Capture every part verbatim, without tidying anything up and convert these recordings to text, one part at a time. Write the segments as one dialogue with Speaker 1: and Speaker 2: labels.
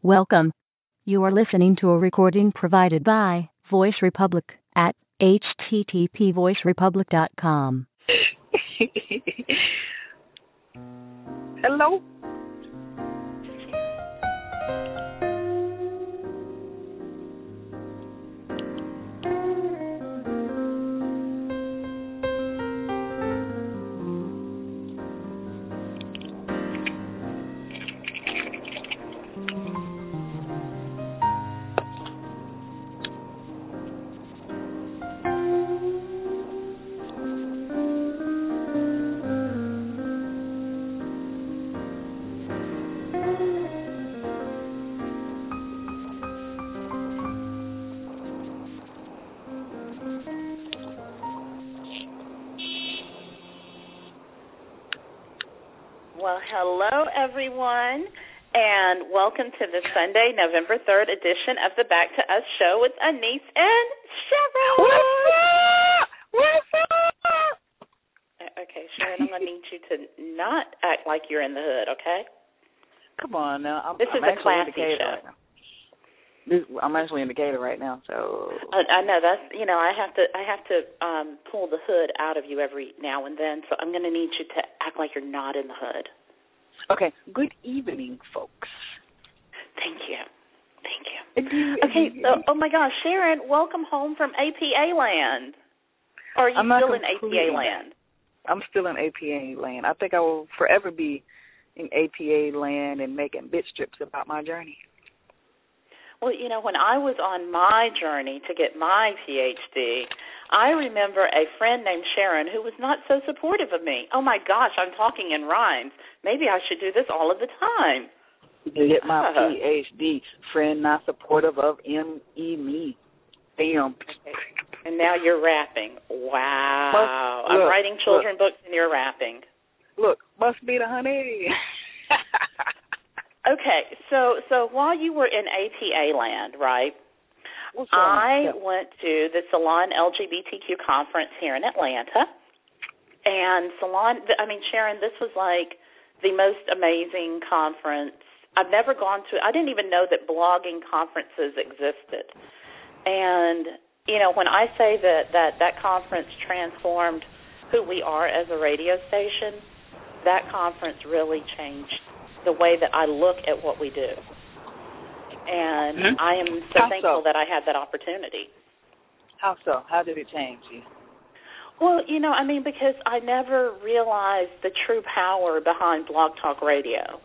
Speaker 1: Welcome. You are listening to a recording provided by Voice Republic at h t t p voice republic dot com.
Speaker 2: Hello?
Speaker 3: Well, hello, everyone, and welcome to the Sunday, November third edition of the Back to Us show with Anise and Sharon.
Speaker 2: What's up? What's up?
Speaker 3: Okay, Sharon, I'm going to need you to not act like you're in the hood, okay?
Speaker 2: Come on now. I'm,
Speaker 3: this
Speaker 2: I'm
Speaker 3: is a classy
Speaker 2: show.
Speaker 3: show.
Speaker 2: Right now. This, I'm actually in Decatur right now, so.
Speaker 3: I, I know that's you know I have to I have to um, pull the hood out of you every now and then, so I'm going to need you to act like you're not in the hood.
Speaker 2: Okay. Good evening, folks.
Speaker 3: Thank you. Thank you.
Speaker 2: you
Speaker 3: okay. So, oh my gosh, Sharon, welcome home from A P A land. Or are you
Speaker 2: I'm
Speaker 3: still in A P A land?
Speaker 2: I'm still in A P A land. I think I will forever be in A P A land and making bit strips about my journey.
Speaker 3: Well, you know, when I was on my journey to get my P H D, I remember a friend named Sharon who was not so supportive of me. Oh, my gosh, I'm talking in rhymes. Maybe I should do this all of the time.
Speaker 2: To get my
Speaker 3: uh,
Speaker 2: P H D, friend not supportive of M E me. Damn.
Speaker 3: Okay. And now you're rapping. Wow.
Speaker 2: Must,
Speaker 3: I'm
Speaker 2: look,
Speaker 3: writing children
Speaker 2: look,
Speaker 3: books and you're rapping.
Speaker 2: Look, must be the honey.
Speaker 3: Okay, so so while you were in A P A land, right, I
Speaker 2: yeah.
Speaker 3: went to the Salon L G B T Q conference here in Atlanta, and Salon, I mean, Sharon, this was like the most amazing conference. I've never gone to, I didn't even know that blogging conferences existed. And, you know, when I say that that, that conference transformed who we are as a radio station, that conference really changed the way that I look at what we do. And
Speaker 2: mm-hmm.
Speaker 3: I am so
Speaker 2: How
Speaker 3: thankful
Speaker 2: so?
Speaker 3: that I had that opportunity.
Speaker 2: How so? How did it change you?
Speaker 3: Well, you know, I mean, because I never realized the true power behind Blog Talk Radio.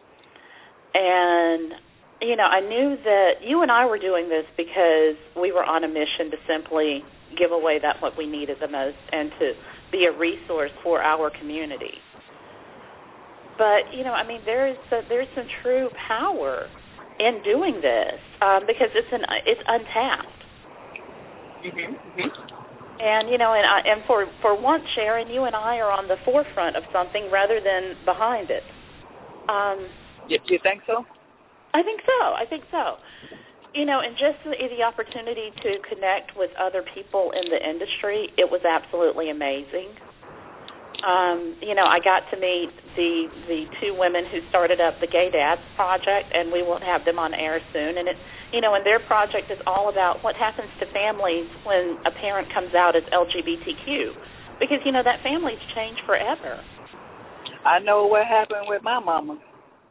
Speaker 3: And, you know, I knew that you and I were doing this because we were on a mission to simply give away that what we needed the most and to be a resource for our community. But, you know, I mean, there is a, there's some true power in doing this um, because it's an it's untapped.
Speaker 2: Mm-hmm. Mm-hmm.
Speaker 3: And, you know, and I, and for, for once, Sharon, you and I are on the forefront of something rather than behind it. Um,
Speaker 2: you, you think so?
Speaker 3: I think so. I think so. You know, and just the, the opportunity to connect with other people in the industry, it was absolutely amazing. Um, you know, I got to meet the the two women who started up the Gay Dads Project, and we will have them on air soon. And it, you know, and their project is all about what happens to families when a parent comes out as L G B T Q, because you know that families change forever.
Speaker 2: I know what happened with my mama.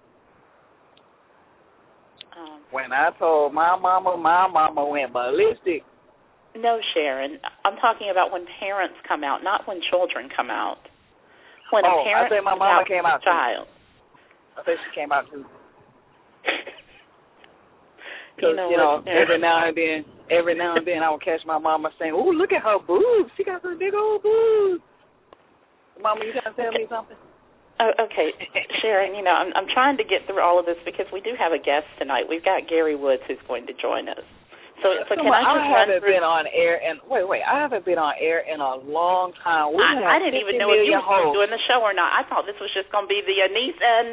Speaker 3: Um,
Speaker 2: when I told my mama, my mama went ballistic.
Speaker 3: No, Sharon, I'm talking about when parents come out, not when children come out. When
Speaker 2: oh,
Speaker 3: a parent
Speaker 2: I think my
Speaker 3: comes
Speaker 2: mama
Speaker 3: out
Speaker 2: came out
Speaker 3: a child.
Speaker 2: Too. I think she came out too.
Speaker 3: You know,
Speaker 2: you know
Speaker 3: what,
Speaker 2: every now and then, every now and then, I would catch my mama saying, "Oh, look at her boobs! She got some big old boobs." Mama, you trying to tell me something?
Speaker 3: Oh, okay, Sharon. You know, I'm I'm trying to get through all of this because we do have a guest tonight. We've got Gary Woods who's going to join us. So, so can I just
Speaker 2: I
Speaker 3: run
Speaker 2: haven't
Speaker 3: through?
Speaker 2: been on air and wait, wait. I haven't been on air in a long time. We
Speaker 3: I, I didn't even know if you were
Speaker 2: hosts.
Speaker 3: doing the show or not. I thought this was just going to be the Anise and.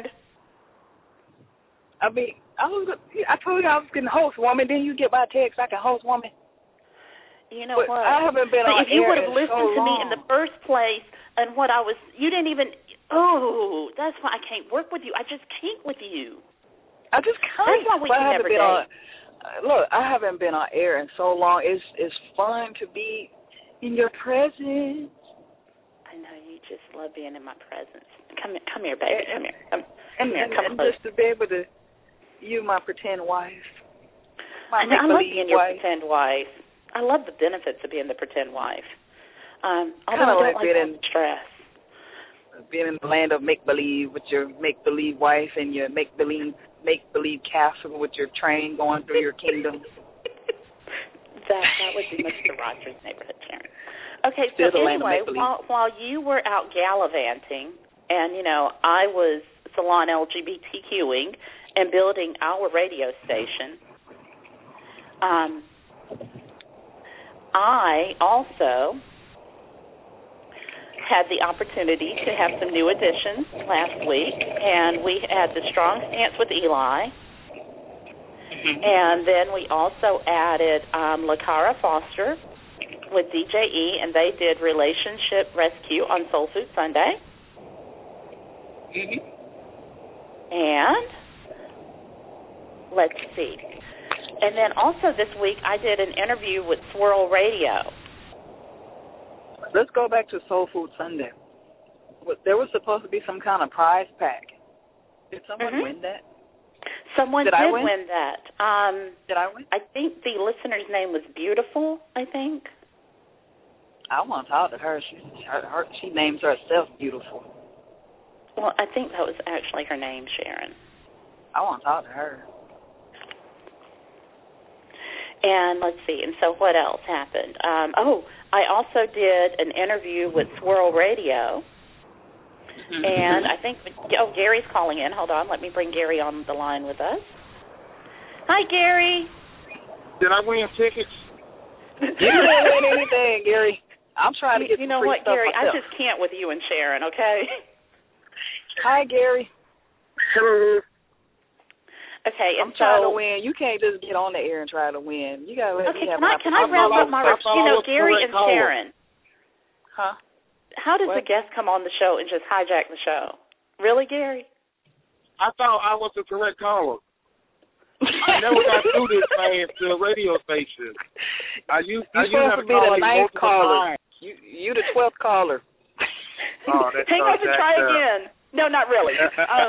Speaker 2: I mean, I was. I told you I was going to host, woman. Then you get my text. I can host, woman.
Speaker 3: You know
Speaker 2: but
Speaker 3: what?
Speaker 2: I haven't been
Speaker 3: but
Speaker 2: on
Speaker 3: if you
Speaker 2: air
Speaker 3: would have listened
Speaker 2: so
Speaker 3: to me
Speaker 2: long.
Speaker 3: in the first place and what I was, you didn't even. Oh, that's why I can't work with you. I just can't with you.
Speaker 2: I just kind
Speaker 3: That's why
Speaker 2: of.
Speaker 3: we
Speaker 2: I
Speaker 3: can
Speaker 2: haven't
Speaker 3: never
Speaker 2: been on.
Speaker 3: date.
Speaker 2: Look, I haven't been on air in so long. It's it's fun to be in your presence.
Speaker 3: I know you just love being in my presence. Come here, come here, baby. Come here. Come, come
Speaker 2: And,
Speaker 3: here.
Speaker 2: and,
Speaker 3: Come
Speaker 2: and
Speaker 3: close.
Speaker 2: just to be able to, you, my pretend wife. My
Speaker 3: I, know, I love
Speaker 2: make-believe
Speaker 3: being your
Speaker 2: wife.
Speaker 3: pretend wife. I love the benefits of being the pretend wife. Um,
Speaker 2: Kinda
Speaker 3: although I
Speaker 2: like
Speaker 3: don't like
Speaker 2: being
Speaker 3: all the stress.
Speaker 2: Being in the land of make-believe with your make-believe wife and your make-believe make-believe castle with your train going through your kingdom.
Speaker 3: That that would be Mister Rogers' neighborhood, Sharon. Okay,
Speaker 2: Still
Speaker 3: so
Speaker 2: the land of
Speaker 3: anyway,
Speaker 2: make-believe.
Speaker 3: while while you were out gallivanting, and you know I was salon LGBTQing and building our radio station, um, I also had the opportunity to have some new additions last week, and we had the Strong Stance with Eli. And then we also added um, LaCara Foster with D J E, and they did Relationship Rescue on Soul Food Sunday.
Speaker 2: Mm-hmm.
Speaker 3: And let's see. And then also this week I did an interview with Swirl Radio.
Speaker 2: Let's go back to Soul Food Sunday. There was supposed to be some kind of prize pack. Did someone
Speaker 3: Mm-hmm.
Speaker 2: win that?
Speaker 3: Someone
Speaker 2: did,
Speaker 3: did
Speaker 2: I win?
Speaker 3: win that. Um,
Speaker 2: did I win?
Speaker 3: I think the listener's name was Beautiful, I think.
Speaker 2: I want to talk to her. She, her, her, she names herself Beautiful.
Speaker 3: Well, I think that was actually her name, Sharon.
Speaker 2: I want to talk to her.
Speaker 3: And let's see, and so what else happened? Um, oh, I also did an interview with Swirl Radio. And I think, oh, Gary's calling in. Hold on, let me bring Gary on the line with us. Hi, Gary.
Speaker 4: Did I win tickets?
Speaker 2: You didn't win anything, Gary. I'm trying to get
Speaker 3: You
Speaker 2: some
Speaker 3: know
Speaker 2: free
Speaker 3: what,
Speaker 2: stuff
Speaker 3: Gary?
Speaker 2: myself.
Speaker 3: I just can't with you and Sharon, okay?
Speaker 2: Hi, Gary.
Speaker 4: Hello.
Speaker 3: Okay, and
Speaker 2: I'm trying
Speaker 3: so,
Speaker 2: to win. You can't just get on the air and try to win. You gotta let
Speaker 3: okay,
Speaker 2: me have
Speaker 3: can I
Speaker 2: my
Speaker 3: can I
Speaker 4: I
Speaker 3: wrap
Speaker 4: thought
Speaker 3: up my,
Speaker 4: I was- I
Speaker 3: you
Speaker 4: thought I
Speaker 3: know,
Speaker 4: was
Speaker 3: Gary
Speaker 4: correct
Speaker 3: and
Speaker 4: caller.
Speaker 3: Sharon.
Speaker 2: Huh?
Speaker 3: How does
Speaker 2: What?
Speaker 3: the guest come on the show and just hijack the show? Really, Gary?
Speaker 4: I thought I was the correct caller. I never got through this thing to a radio station. I used, I
Speaker 2: You're
Speaker 4: used
Speaker 2: supposed to
Speaker 4: to
Speaker 2: be
Speaker 4: call
Speaker 2: the
Speaker 4: you
Speaker 2: ninth
Speaker 4: multiple
Speaker 2: caller.
Speaker 4: times.
Speaker 2: You you the twelfth caller.
Speaker 4: Oh, that's
Speaker 3: Hang
Speaker 4: so
Speaker 3: up and try
Speaker 4: jacked up.
Speaker 3: again. No, not really. um,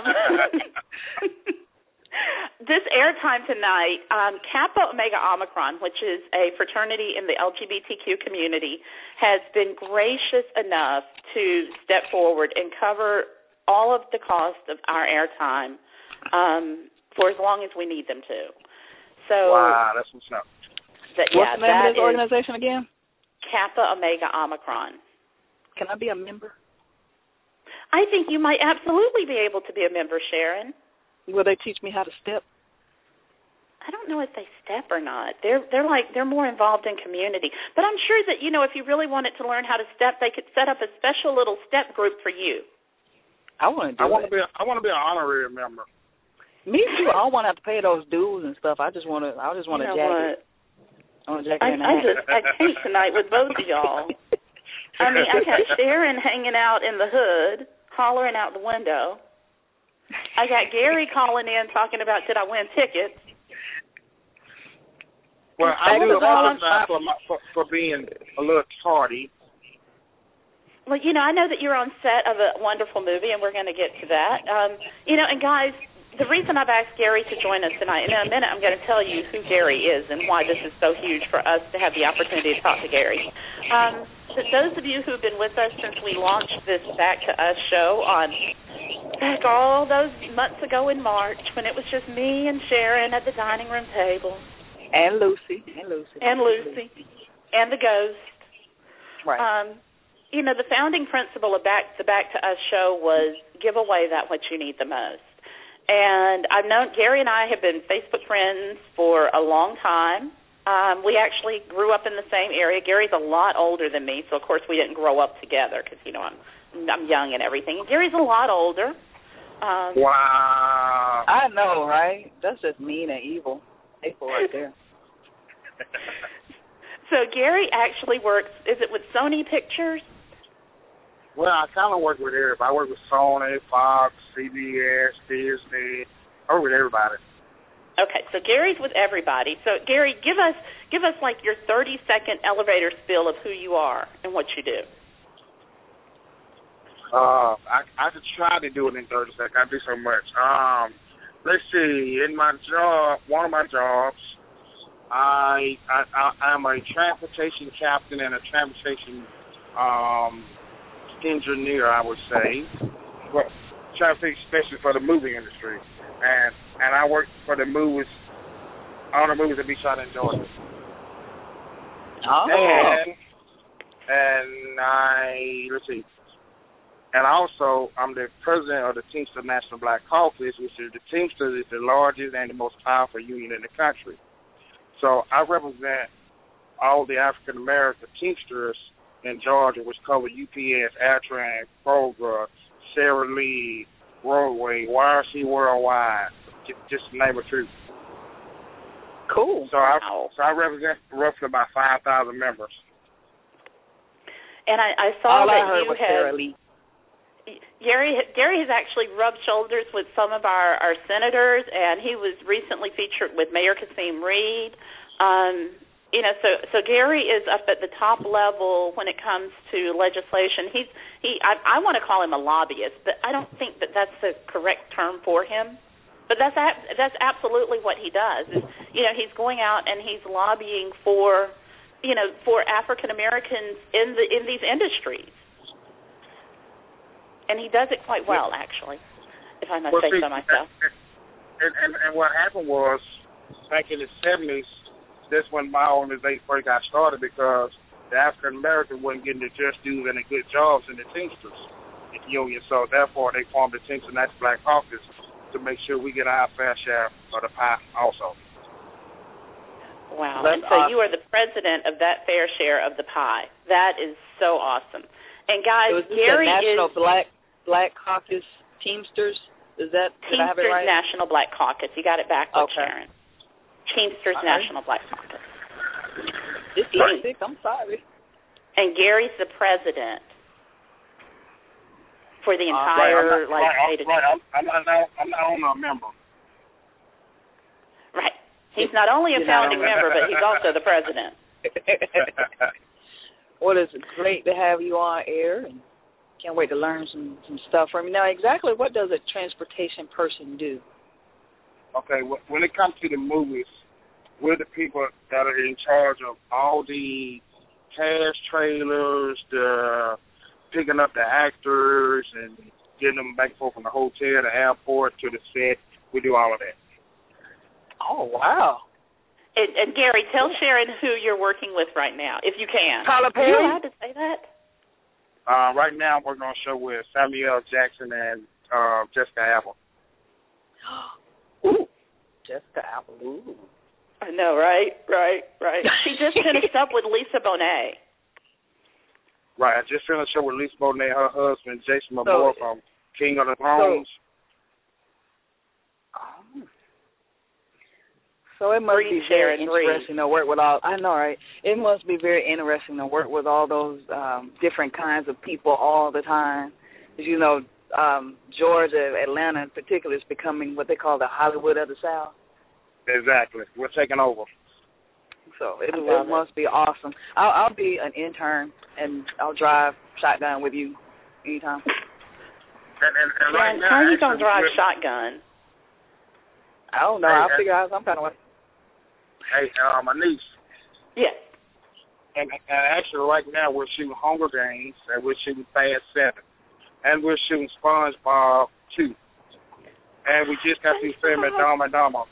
Speaker 3: this airtime tonight, um, Kappa Omega Omicron, which is a fraternity in the L G B T Q community, has been gracious enough to step forward and cover all of the cost of our airtime um, for as long as we need them to. So,
Speaker 4: Wow, that's what's up.
Speaker 3: that,
Speaker 2: What's
Speaker 3: yeah,
Speaker 2: the name
Speaker 3: that
Speaker 2: of this
Speaker 3: is
Speaker 2: organization again?
Speaker 3: Kappa Omega Omicron.
Speaker 2: Can I be a member?
Speaker 3: I think you might absolutely be able to be a member, Sharon.
Speaker 2: Will they teach me how to step?
Speaker 3: I don't know if they step or not. They're they're like they're more involved in community. But I'm sure that, you know, if you really wanted to learn how to step, they could set up a special little step group for you.
Speaker 2: I want to do
Speaker 4: I want
Speaker 2: it.
Speaker 4: to be. A, I want to be an honorary member.
Speaker 2: Me too. I don't want to have to pay those dues and stuff. I just want to. I just want to
Speaker 3: You know
Speaker 2: jack
Speaker 3: what?
Speaker 2: it. I want to jack it
Speaker 3: I,
Speaker 2: in the
Speaker 3: I
Speaker 2: hat.
Speaker 3: just I can't tonight with both of y'all. I mean, I got Sharon hanging out in the hood, hollering out the window. I got Gary calling in talking about did I win tickets.
Speaker 4: Well, I
Speaker 3: All
Speaker 4: do
Speaker 3: the dogs-
Speaker 4: apologize for, my, for for being a little tardy.
Speaker 3: Well, you know, I know that you're on set of a wonderful movie, and we're going to get to that. Um, you know, and guys, the reason I've asked Gary to join us tonight, and in a minute I'm going to tell you who Gary is and why this is so huge for us to have the opportunity to talk to Gary. Um, but those of you who've been with us since we launched this Back to Us show on back all those months ago in March when it was just me and Sharon at the dining room table.
Speaker 2: And Lucy. And Lucy.
Speaker 3: And Lucy. And the ghost.
Speaker 2: Right.
Speaker 3: Um, you know, the founding principle of Back the Back to Us show was give away that what you need the most. And I've known Gary and I have been Facebook friends for a long time. Um, we actually grew up in the same area. Gary's a lot older than me, so of course we didn't grow up together because, you know, I'm I'm young and everything. And Gary's a lot older. Um,
Speaker 4: Wow.
Speaker 2: I know, right? That's just mean and evil. Hateful right there.
Speaker 3: So Gary actually works, is it with Sony Pictures?
Speaker 4: Well, I kind of work with everybody. I work with Sony, Fox, C B S, Disney, or with everybody.
Speaker 3: Okay, so Gary's with everybody. So Gary, give us give us like your thirty second elevator spiel of who you are and what you do.
Speaker 4: Uh, I I could try to do it in thirty seconds. I do so much. Um, let's see. In my job, one of my jobs, I I, I I'm a transportation captain and a transportation um engineer, I would say. Well, transportation specialist for the movie industry, and and I work for the movies, all the movies that be shot in Georgia.
Speaker 2: Oh.
Speaker 4: And and I let's see. And also, I'm the president of the Teamster National Black Caucus, which is the Teamsters is the largest and the most powerful union in the country. So I represent all the African American Teamsters in Georgia, which cover U P S, Airtran, Kroger, Sara Lee, Roadway, Y R C Worldwide, just to name a few.
Speaker 2: Cool.
Speaker 4: So I so I represent roughly about five thousand members.
Speaker 3: And I, I saw
Speaker 2: all
Speaker 3: that
Speaker 2: I heard
Speaker 3: you
Speaker 2: was
Speaker 3: had.
Speaker 2: Sara Lee.
Speaker 3: Gary Gary has actually rubbed shoulders with some of our, our senators, and he was recently featured with Mayor Kasim Reed. Um, you know, so so Gary is up at the top level when it comes to legislation. He's he I, I want to call him a lobbyist, but I don't think that that's the correct term for him. But that's that's absolutely what he does. Is, you know, he's going out and he's lobbying for, you know, for African Americans in the in these industries. And he does it quite well, actually, if I must
Speaker 4: well,
Speaker 3: say
Speaker 4: see,
Speaker 3: so myself.
Speaker 4: And, and, and what happened was, back in the seventies, that's when my organization first got started, because the African American wasn't getting the just dues and the good jobs in the Teamsters union. So therefore, they formed the Teamster National Black Caucus to make sure we get our fair share of the pie also.
Speaker 3: Wow.
Speaker 2: That's
Speaker 3: and so
Speaker 2: awesome.
Speaker 3: You are the president of that fair share of the pie. That is so awesome. And guys,
Speaker 2: it was
Speaker 3: Gary
Speaker 2: National
Speaker 3: is
Speaker 2: Black Black Caucus Teamsters. Is that did I have it
Speaker 3: Teamsters
Speaker 2: right?
Speaker 3: National Black Caucus. You got it backwards,
Speaker 2: Okay.
Speaker 3: Sharon. Teamsters
Speaker 2: All right.
Speaker 3: National Black Caucus.
Speaker 2: Dyslexic. I'm sorry.
Speaker 3: And Gary's the president for the
Speaker 2: Uh,
Speaker 3: entire
Speaker 4: right, I'm not,
Speaker 3: like
Speaker 4: right,
Speaker 3: state of
Speaker 4: right, I'm, I'm not. I'm not only a member.
Speaker 3: Right. He's not only a
Speaker 2: You're not
Speaker 3: founding
Speaker 2: only-
Speaker 3: member, but he's also the president.
Speaker 2: Well, it's great to have you on air, and can't wait to learn some, some stuff from you. Now, exactly what does a transportation person do?
Speaker 4: Okay, when it comes to the movies, we're the people that are in charge of all the cash trailers, the picking up the actors and getting them back and forth from the hotel, the airport, to the set. We do all of that.
Speaker 2: Oh, wow.
Speaker 3: And, and Gary, tell Sharon who you're working with right now, if you can.
Speaker 2: Tyler
Speaker 3: Are you
Speaker 2: Perry?
Speaker 3: allowed to say that?
Speaker 4: Uh, right now, I'm working on a show with Samuel Jackson and uh, Jessica Alba.
Speaker 2: Ooh, Jessica Alba. Ooh.
Speaker 3: I know, right? Right, right. She just finished up with Lisa Bonet.
Speaker 4: Right, I just finished a show with Lisa Bonet, her husband, Jason
Speaker 2: So-
Speaker 4: Momoa from King of the Thrones.
Speaker 2: Oh. So it must
Speaker 3: Breathe,
Speaker 2: be very
Speaker 3: Sharon, breathe.
Speaker 2: interesting to work with all. I know, right? It must be very interesting to work with all those um, different kinds of people all the time. As you know, um, Georgia, Atlanta in particular, is becoming what they call the Hollywood of the South.
Speaker 4: Exactly. We're taking over.
Speaker 2: So it,
Speaker 3: I
Speaker 2: it
Speaker 3: love it.
Speaker 2: must be awesome. I'll, I'll be an intern, and I'll drive shotgun with you anytime.
Speaker 4: And, and, and right
Speaker 3: Sharon,
Speaker 4: now,
Speaker 3: how are you going to
Speaker 4: actually,
Speaker 3: drive
Speaker 4: we're-
Speaker 3: shotgun?
Speaker 2: I don't know.
Speaker 4: Hey,
Speaker 2: I'll
Speaker 4: hey.
Speaker 2: figure out some kind of way.
Speaker 4: Hey, uh, my niece.
Speaker 3: Yes.
Speaker 4: And, and actually, right now, we're shooting Hunger Games, and we're shooting Fast Seven, and we're shooting SpongeBob two, and we just got through filming Dumb and Dumber.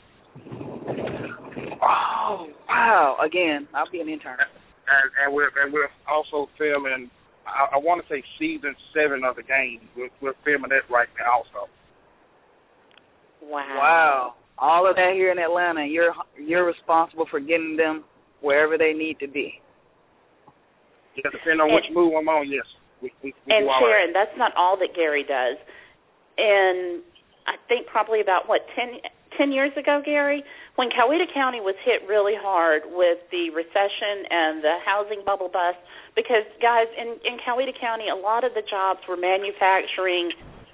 Speaker 2: Oh, wow. Again, I'll be an intern.
Speaker 4: And, and we're and we're also filming. I, I want to say season seven of the game. We're, we're filming that right now also.
Speaker 3: Wow.
Speaker 2: Wow. All of that here in Atlanta, you're you're responsible for getting them wherever they need to be.
Speaker 4: Yeah, depending on which move I'm on, yes. We, we, we
Speaker 3: And
Speaker 4: do all
Speaker 3: Sharon,
Speaker 4: that.
Speaker 3: that's not all that Gary does. And I think probably about, what, ten, ten years ago, Gary, when Coweta County was hit really hard with the recession and the housing bubble bust, because, guys, in, in Coweta County, a lot of the jobs were manufacturing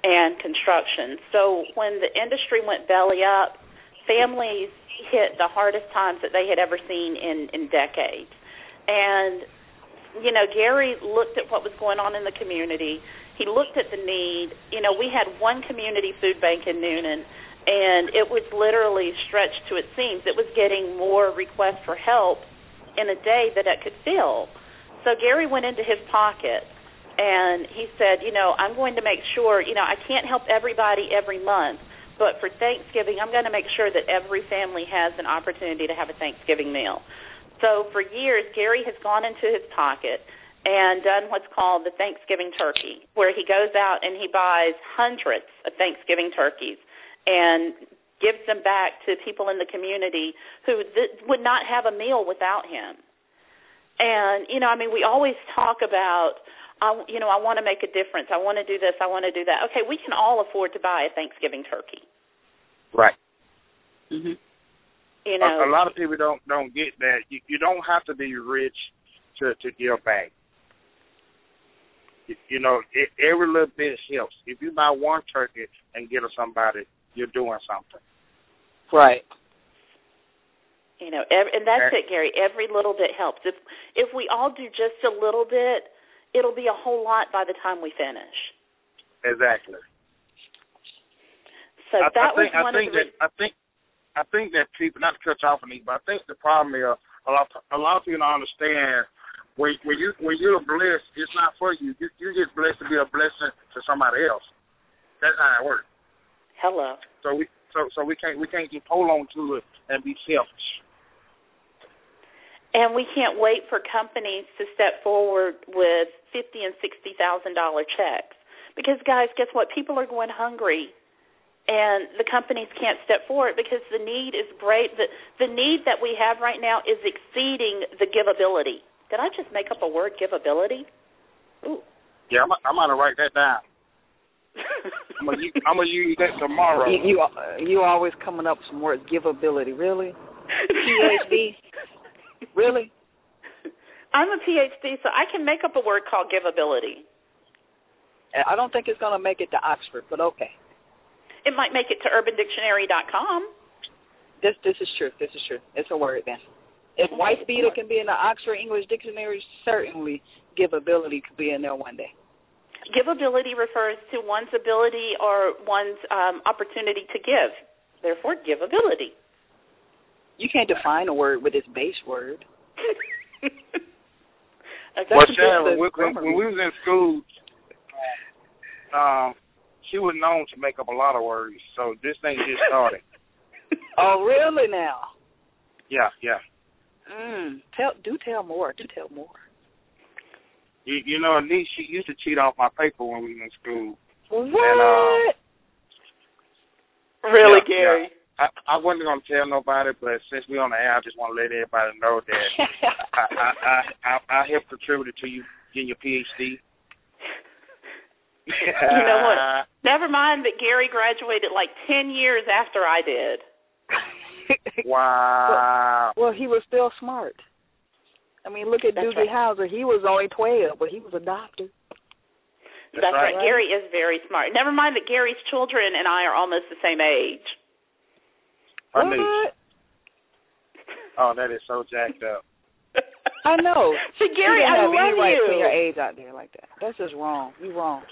Speaker 3: and construction. So when the industry went belly up, families hit the hardest times that they had ever seen in, in decades. And, you know, Gary looked at what was going on in the community. He looked at the need. You know, we had one community food bank in Newnan, and it was literally stretched to its seams. It was getting more requests for help in a day that it could fill. So Gary went into his pocket, and he said, you know, I'm going to make sure, you know, I can't help everybody every month, but for Thanksgiving, I'm going to make sure that every family has an opportunity to have a Thanksgiving meal. So for years, Gary has gone into his pocket and done what's called the Thanksgiving turkey, where he goes out and he buys hundreds of Thanksgiving turkeys and gives them back to people in the community who th- would not have a meal without him. And, you know, I mean, we always talk about, I, you know, I want to make a difference. I want to do this. I want to do that. Okay, we can all afford to buy a Thanksgiving turkey.
Speaker 4: Right.
Speaker 3: Mm-hmm. You know,
Speaker 4: a, a lot of people don't don't get that. You, you don't have to be rich to, to give back. You, you know, it, every little bit helps. If you buy one turkey and give it to somebody, you're doing something.
Speaker 2: Right.
Speaker 3: You know, every, and that's it, Gary. Every little bit helps. If if we all do just a little bit, it'll be a whole lot by the time we finish.
Speaker 4: Exactly.
Speaker 3: So
Speaker 4: I,
Speaker 3: that
Speaker 4: I think,
Speaker 3: was one
Speaker 4: I think
Speaker 3: of the.
Speaker 4: That, I think I think that people, not to cut you off, Anita, but I think the problem is a lot a lot of people don't understand when when you when you're blessed, it's not for you. You you get blessed to be a blessing to somebody else. That's how it works.
Speaker 3: Hello.
Speaker 4: So we so so we can't we can't just hold on to it and be selfish.
Speaker 3: And we can't wait for companies to step forward with fifty and sixty thousand dollar checks, because guys, guess what? People are going hungry, and the companies can't step forward because the need is great. The the need that we have right now is exceeding the giveability. Did I just make up a word, giveability? Ooh.
Speaker 4: Yeah, I'm I'm gonna write that down. I'm gonna use, I'm gonna use that tomorrow.
Speaker 2: You you, you always coming up with some words. Giveability, really? P H D. Really?
Speaker 3: I'm a P H D, so I can make up a word called giveability.
Speaker 2: I don't think it's going to make it to Oxford, but okay.
Speaker 3: It might make it to urban dictionary dot com.
Speaker 2: This this is true. This is true. It's a word then. If wife beater can be in the Oxford English Dictionary, certainly giveability could be in there one day.
Speaker 3: Giveability refers to one's ability or one's um, opportunity to give. Therefore, giveability.
Speaker 2: You can't define a word with its base word.
Speaker 4: Well, Sharon, when, when, when we was in school, um, she was known to make up a lot of words, so this thing just started.
Speaker 2: Oh, really now?
Speaker 4: Yeah, yeah.
Speaker 2: Mm, tell, do tell more. Do tell more.
Speaker 4: You, you know, Anita, she used to cheat off my paper when we was in school.
Speaker 2: What?
Speaker 4: And, um,
Speaker 3: really,
Speaker 4: yeah,
Speaker 3: Gary?
Speaker 4: Yeah. I, I wasn't going to tell nobody, but since we're on the air, I just want to let everybody know that I, I, I, I, I helped contribute to you getting your P H D.
Speaker 3: You know what? Never mind that Gary graduated like ten years after I did.
Speaker 4: Wow.
Speaker 2: Well, well, he was still smart. I mean, look at
Speaker 3: That's
Speaker 2: Doogie
Speaker 3: right.
Speaker 2: Howser. He was only twelve, but he was a doctor.
Speaker 3: That's, That's right.
Speaker 2: right.
Speaker 3: Gary is very smart. Never mind that Gary's children and I are almost the same age.
Speaker 4: I
Speaker 2: what?
Speaker 4: knew. Oh, that is so jacked up.
Speaker 2: I know.
Speaker 3: See, Gary,
Speaker 2: you
Speaker 3: I
Speaker 2: have
Speaker 3: love
Speaker 2: any right
Speaker 3: you.
Speaker 2: to your age out there like that. That's just wrong. You wrong.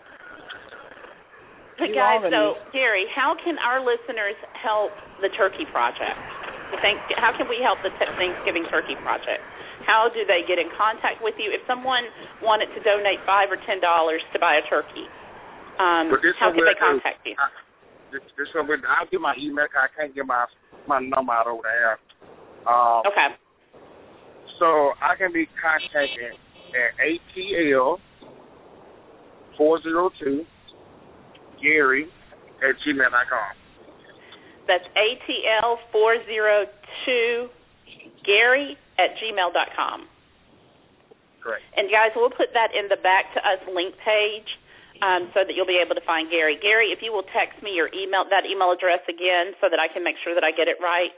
Speaker 3: But
Speaker 2: You
Speaker 3: guys,
Speaker 2: wrong,
Speaker 3: so
Speaker 2: Anita.
Speaker 3: Gary, how can our listeners help the Turkey Project? The thank- how can we help the t- Thanksgiving Turkey Project? How do they get in contact with you? If someone wanted to donate five or ten dollars to buy a turkey, um, how can they contact you?
Speaker 4: I, this, this over, I'll give my email. I can't get my my number out over there. Um,
Speaker 3: Okay.
Speaker 4: So I can be contacted at A T L four oh two Gary at gmail dot com.
Speaker 3: That's A T L four oh two Gary at gmail dot com.
Speaker 4: Great.
Speaker 3: And, guys, we'll put that in the Back to Us link page um, so that you'll be able to find Gary. Gary, if you will text me your email, that email address again so that I can make sure that I get it right.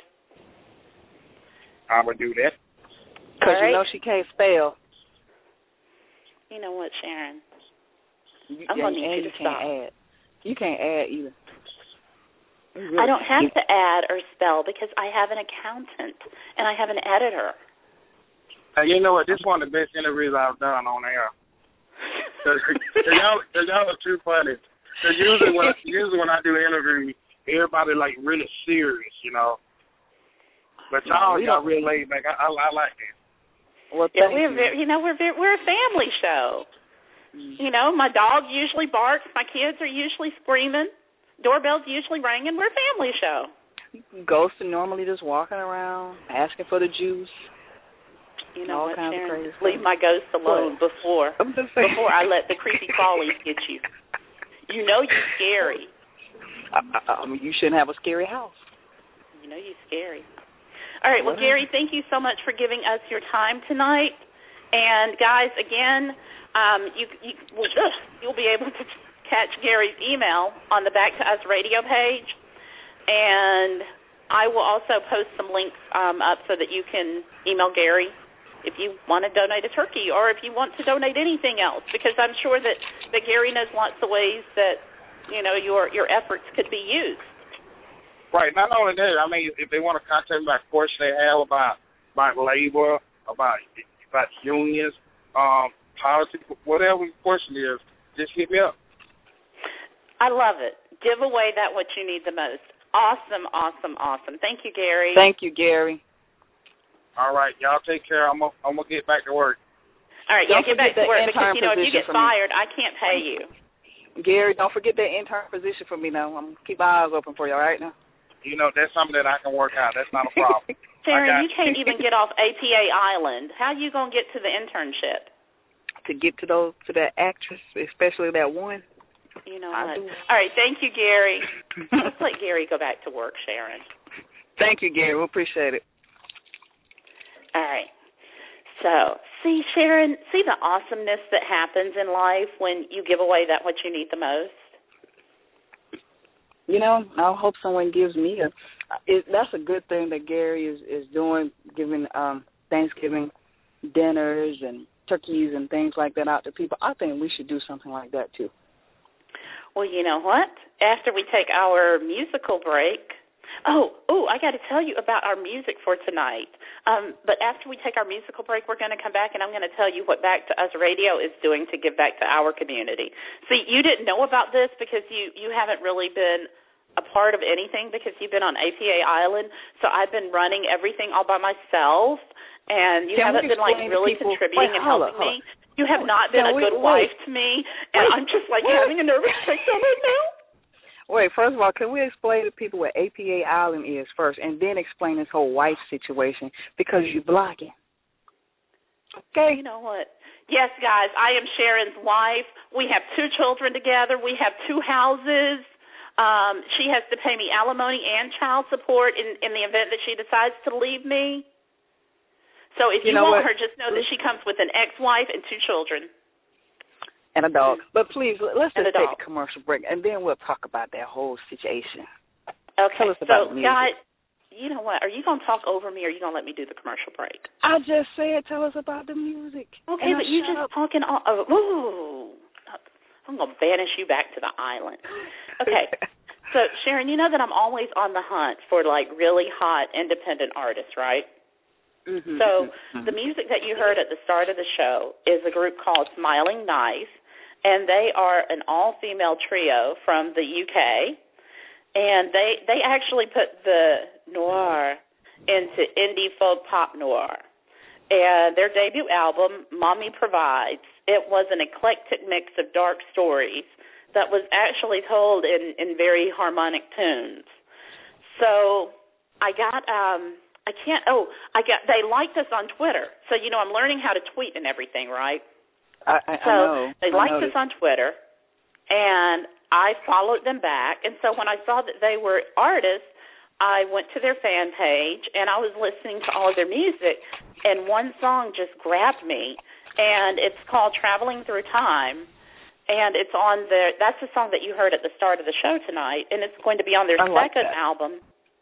Speaker 4: I would do that.
Speaker 2: Because
Speaker 3: right.
Speaker 2: you know she can't spell.
Speaker 3: You know what, Sharon?
Speaker 2: You,
Speaker 3: I'm going to need
Speaker 2: and
Speaker 3: you
Speaker 2: you
Speaker 3: to
Speaker 2: can't
Speaker 3: stop.
Speaker 2: add. You can't add either. Really
Speaker 3: I don't have to add or spell because I have an accountant and I have an editor.
Speaker 4: And you know what? This is one of the best interviews I've done on air. Cause, cause y'all, cause y'all are too funny. Cause usually when usually when I do interviews, everybody like really serious, you know. But y'all,
Speaker 2: no,
Speaker 4: y'all real laid back. I, I, I like it.
Speaker 2: Well,
Speaker 3: yeah,
Speaker 2: thank
Speaker 3: we're
Speaker 2: you.
Speaker 3: very, you know we're very, we're a family show. Mm. You know, my dog usually barks. My kids are usually screaming. Doorbell's usually ringing. We're a family show.
Speaker 2: Ghosts are normally just walking around asking for the juice.
Speaker 3: You know
Speaker 2: all
Speaker 3: what,
Speaker 2: kinds
Speaker 3: Sharon?
Speaker 2: of crazy
Speaker 3: Leave my ghost alone
Speaker 2: what?
Speaker 3: before before I let the creepy crawlies get you. You know you're scary.
Speaker 2: I, I, I mean, you shouldn't have a scary house.
Speaker 3: You know you're scary. All right, well, Gary, thank you so much for giving us your time tonight. And, guys, again, um, you, you, well, ugh, you'll be able to catch Gary's email on the Back to Us radio page. And I will also post some links um, up so that you can email Gary if you want to donate a turkey or if you want to donate anything else, because I'm sure that, that Gary knows lots of ways that, you know, your, your efforts could be used.
Speaker 4: Right. Not only that, I mean, if they want to contact me about questions they have about about labor, about about unions, um, politics, whatever the question is, just hit me up.
Speaker 3: I love it. Give away that what you need the most. Awesome, awesome, awesome. Thank you, Gary.
Speaker 2: Thank you, Gary.
Speaker 4: All right, y'all take care. I'm gonna, I'm gonna get back to work.
Speaker 3: All right,
Speaker 2: don't
Speaker 3: yeah, get back to work because you know if you get fired,
Speaker 2: me.
Speaker 3: I can't pay you.
Speaker 2: Gary, don't forget that intern position for me now. I'm gonna keep my eyes open for you. All right now.
Speaker 4: You know, that's something that I can work out. That's not a problem.
Speaker 3: Sharon, you can't even get off A P A Island. How are you going to get to the internship?
Speaker 2: To get to those, to that actress, especially that one.
Speaker 3: You know what? All right, thank you, Gary. Let's let Gary go back to work, Sharon.
Speaker 2: Thank you, Gary. We appreciate it.
Speaker 3: All right. So, see, Sharon, see the awesomeness that happens in life when you give away that what you need the most?
Speaker 2: You know, I hope someone gives me a. It, that's a good thing that Gary is, is doing, giving um, Thanksgiving dinners and turkeys and things like that out to people. I think we should do something like that too.
Speaker 3: Well, you know what? After we take our musical break, oh, oh, I got to tell you about our music for tonight. Um, but after we take our musical break, we're going to come back and I'm going to tell you what Back to Us Radio is doing to give back to our community. See, you didn't know about this because you, you haven't really been a part of anything because you've been on A P A Island. So I've been running everything all by myself, and you
Speaker 2: Can
Speaker 3: haven't been like really
Speaker 2: people,
Speaker 3: contributing
Speaker 2: wait,
Speaker 3: and
Speaker 2: hold
Speaker 3: helping
Speaker 2: on, hold on.
Speaker 3: me. You have not been
Speaker 2: Can
Speaker 3: a
Speaker 2: we,
Speaker 3: good
Speaker 2: wait,
Speaker 3: wife to me, and
Speaker 2: wait,
Speaker 3: I'm just like
Speaker 2: wait.
Speaker 3: having a nervous breakdown right now.
Speaker 2: Wait, first of all, can we explain to people what A P A Island is first, and then explain this whole wife situation because you're blocking. Okay.
Speaker 3: You know what? Yes, guys, I am Sharon's wife. We have two children together. We have two houses. Um, she has to pay me alimony and child support in, in the event that she decides to leave me. So if you,
Speaker 2: you know
Speaker 3: want
Speaker 2: what?
Speaker 3: her, just know that she comes with an ex-wife and two children.
Speaker 2: And a dog. But please, let's
Speaker 3: And
Speaker 2: just
Speaker 3: a
Speaker 2: take
Speaker 3: dog.
Speaker 2: a commercial break, and then we'll talk about that whole situation.
Speaker 3: Okay,
Speaker 2: Tell us about
Speaker 3: so,
Speaker 2: the music.
Speaker 3: guys, you know what? Are you going to talk over me, or are you going to let me do the commercial break?
Speaker 2: I just said tell us about the music.
Speaker 3: Okay,
Speaker 2: and
Speaker 3: but you just
Speaker 2: up.
Speaker 3: talking all, oh, ooh, I'm going to banish you back to the island. Okay, so, Sharon, you know that I'm always on the hunt for, like, really hot independent artists, right?
Speaker 2: Mm-hmm,
Speaker 3: so
Speaker 2: mm-hmm.
Speaker 3: the music that you heard at the start of the show is a group called Smiling Knife, and they are an all-female trio from the U K, and they they actually put the noir into indie folk pop noir. And their debut album, Mommy Provides, it was an eclectic mix of dark stories that was actually told in, in very harmonic tunes. So I got, um, I can't, oh, I got, they liked us on Twitter. So, you know, I'm learning how to tweet and everything, right?
Speaker 2: I, I,
Speaker 3: so
Speaker 2: I know.
Speaker 3: they
Speaker 2: I
Speaker 3: liked
Speaker 2: noticed.
Speaker 3: us on Twitter, and I followed them back. And so when I saw that they were artists, I went to their fan page, and I was listening to all of their music, and one song just grabbed me, and it's called Traveling Through Time, and it's on their, that's the song that you heard at the start of the show tonight, and it's going to be on their
Speaker 2: I like
Speaker 3: second
Speaker 2: that.
Speaker 3: album.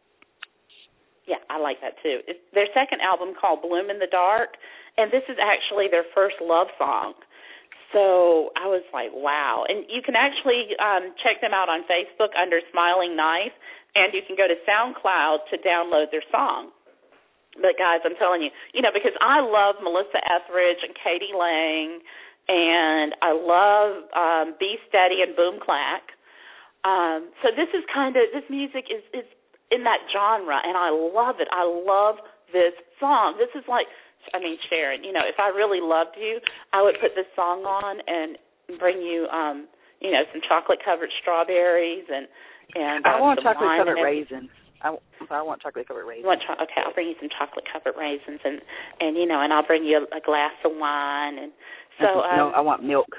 Speaker 3: Yeah, I like that too. It's their second album called Bloom in the Dark, and this is actually their first love song. So I was like, wow. And you can actually um, check them out on Facebook under Smiling Nice, and you can go to SoundCloud to download their song. But, guys, I'm telling you, you know, because I love Melissa Etheridge and Katie Lang, and I love um, Be Steady and Boom Clack. Um, so this is kind of, this music is, is in that genre, and I love it. I love this song. This is like, I mean, Sharon, you know, if I really loved you, I would put this song on and bring you, um, you know, some chocolate-covered strawberries and, and uh,
Speaker 2: I want
Speaker 3: some
Speaker 2: chocolate-covered
Speaker 3: wine
Speaker 2: raisins. I, I want chocolate-covered raisins.
Speaker 3: You want cho- okay, I'll bring you some chocolate-covered raisins, and, and you know, and I'll bring you a, a glass of wine. And so, um,
Speaker 2: no, I want milk.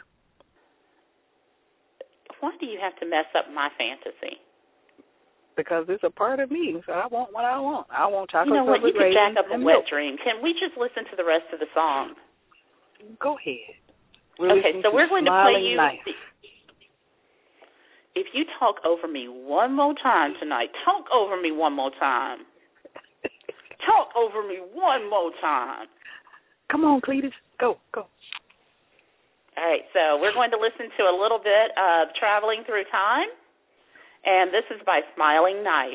Speaker 3: Why do you have to mess up my fantasy?
Speaker 2: Because it's a part of me, so I want what I want. I want chocolate-covered raisins.
Speaker 3: You know what? You could jack up a wet
Speaker 2: milk.
Speaker 3: dream. Can we just listen to the rest of the song?
Speaker 2: Go ahead. We're
Speaker 3: okay, so we're going to play you.
Speaker 2: Nice.
Speaker 3: If you talk over me one more time tonight, talk over me one more time. Talk over me one more time.
Speaker 2: Come on, Cletus. Go, go.
Speaker 3: All right, so we're going to listen to a little bit of Traveling Through Time, and this is by Smiling Nice.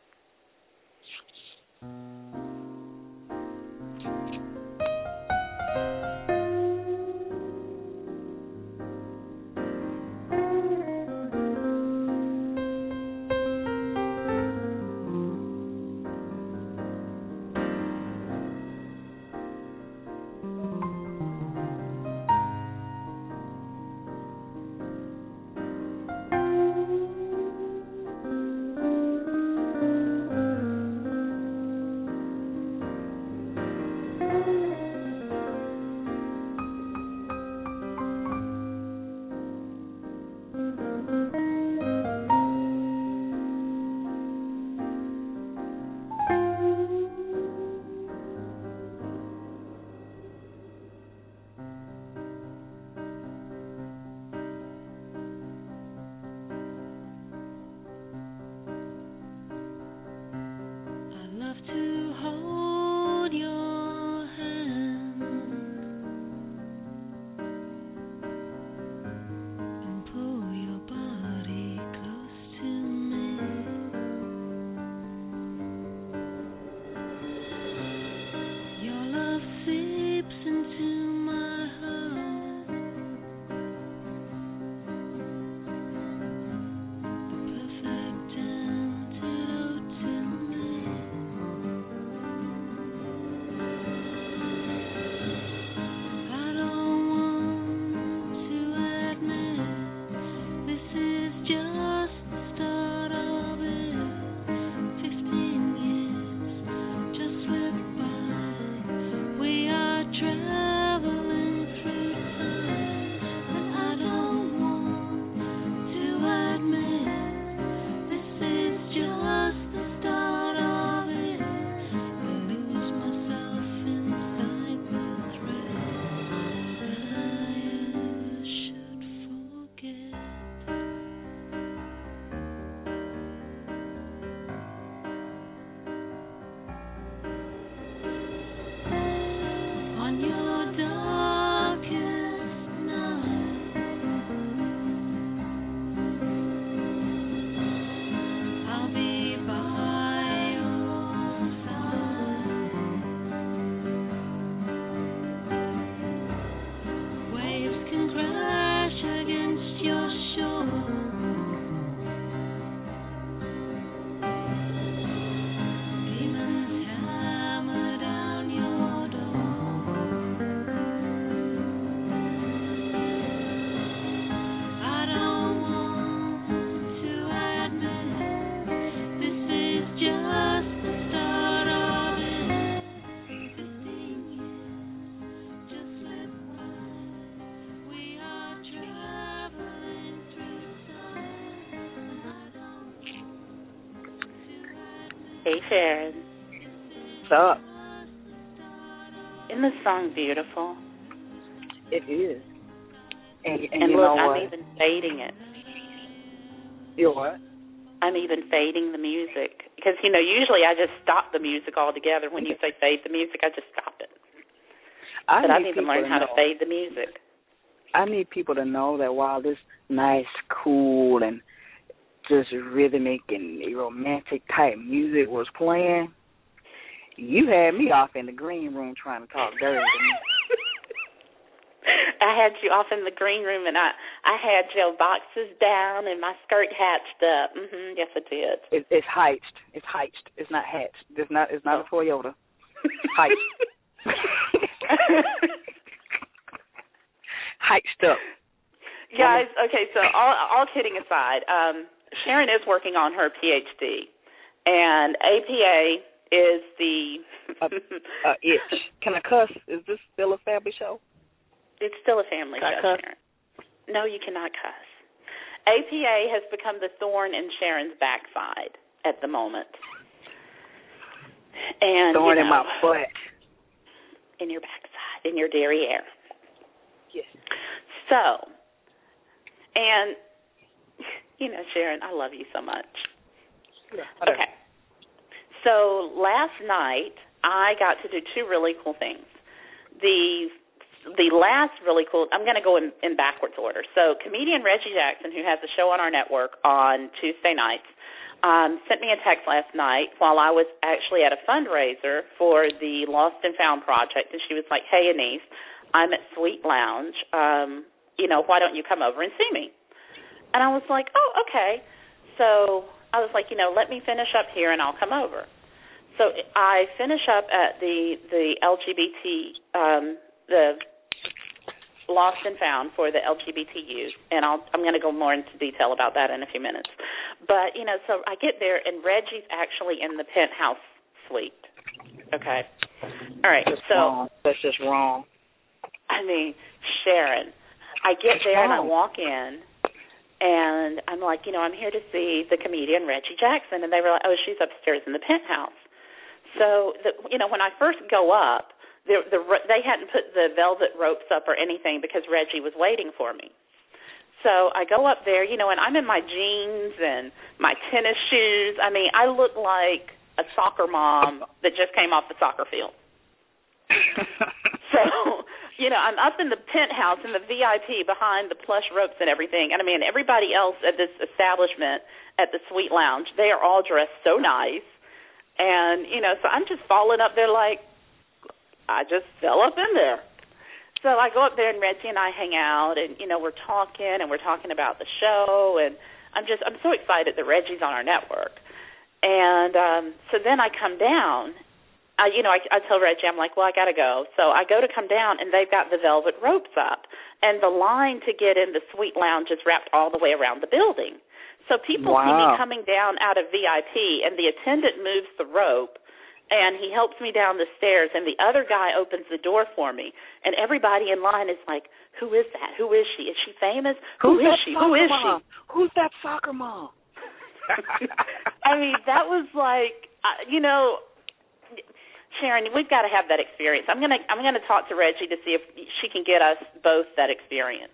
Speaker 3: Hey, Sharon.
Speaker 2: What's up?
Speaker 3: Isn't this song beautiful?
Speaker 2: It is. And, and,
Speaker 3: and
Speaker 2: you
Speaker 3: look,
Speaker 2: know
Speaker 3: I'm
Speaker 2: what?
Speaker 3: even fading it.
Speaker 2: You're what?
Speaker 3: I'm even fading the music. Because, you know, usually I just stop the music altogether. When you say fade the music, I just stop it.
Speaker 2: I
Speaker 3: but I
Speaker 2: need
Speaker 3: need to learn
Speaker 2: to
Speaker 3: how
Speaker 2: know.
Speaker 3: to fade the music.
Speaker 2: I need people to know that while this nice, cool, and just rhythmic and romantic type music was playing, you had me off in the green room trying to talk dirty to me.
Speaker 3: I had you off in the green room, and I, I had your boxes down and my skirt hatched up. Mm-hmm, yes, I did.
Speaker 2: It, it's hatched. It's hatched. It's not hatched. It's not. It's not oh. a Toyota. Hatched. Hatched up.
Speaker 3: Guys, okay. So all, all kidding aside, um, Sharon is working on her P H D, and A P A is the
Speaker 2: uh, uh, itch. Can I cuss? Is this still a family show?
Speaker 3: It's still a family
Speaker 2: Can
Speaker 3: show, Sharon. No, you cannot cuss. A P A has become the thorn in Sharon's backside at the moment. And
Speaker 2: thorn
Speaker 3: you know,
Speaker 2: in my butt.
Speaker 3: In your backside, in your derriere.
Speaker 2: Yes.
Speaker 3: So, and, you know, Sharon, I love you so much.
Speaker 2: Yeah,
Speaker 3: okay. So last night, I got to do two really cool things. The The last really cool, I'm going to go in, in backwards order. So comedian Reggie Jackson, who has a show on our network on Tuesday nights, um, sent me a text last night while I was actually at a fundraiser for the Lost and Found Project, and she was like, hey, Anise, I'm at Sweet Lounge. Um, you know, why don't you come over and see me? And I was like, oh, okay. So I was like, you know, let me finish up here and I'll come over. So I finish up at the, the L G B T, um, the Lost and Found for the L G B T youth, and I'll, I'm going to go more into detail about that in a few minutes. But, you know, so I get there, and Reggie's actually in the penthouse suite. Okay? All right,
Speaker 2: That's
Speaker 3: so.
Speaker 2: Wrong. That's just wrong.
Speaker 3: I mean, Sharon, I get
Speaker 2: That's
Speaker 3: there
Speaker 2: wrong.
Speaker 3: and I walk in, and I'm like, you know, I'm here to see the comedian Reggie Jackson. And they were like, oh, she's upstairs in the penthouse. So, the, you know, when I first go up, The, the, they hadn't put the velvet ropes up or anything because Reggie was waiting for me. So I go up there, you know, and I'm in my jeans and my tennis shoes. I mean, I look like a soccer mom that just came off the soccer field. So, you know, I'm up in the penthouse in the V I P behind the plush ropes and everything. And, I mean, everybody else at this establishment at the Sweet Lounge, they are all dressed so nice. And, you know, so I'm just falling up there like, I just fell up in there. So I go up there, and Reggie and I hang out, and, you know, we're talking, and we're talking about the show, and I'm just, I'm so excited that Reggie's on our network. And um, so then I come down. I, you know, I, I tell Reggie, I'm like, well, I got to go. So I go to come down, and they've got the velvet ropes up, and the line to get in the Sweet Lounge is wrapped all the way around the building. So people
Speaker 2: wow.
Speaker 3: see me coming down out of V I P, and the attendant moves the rope, and he helps me down the stairs, and the other guy opens the door for me. And everybody in line is like, who is that? Who is she? Is she famous?
Speaker 2: Who's
Speaker 3: Who is she? Who is
Speaker 2: mom?
Speaker 3: she?
Speaker 2: Who's that soccer mom?
Speaker 3: I mean, that was like, uh, you know, Sharon, we've got to have that experience. I'm gonna, I'm gonna talk to Reggie to see if she can get us both that experience.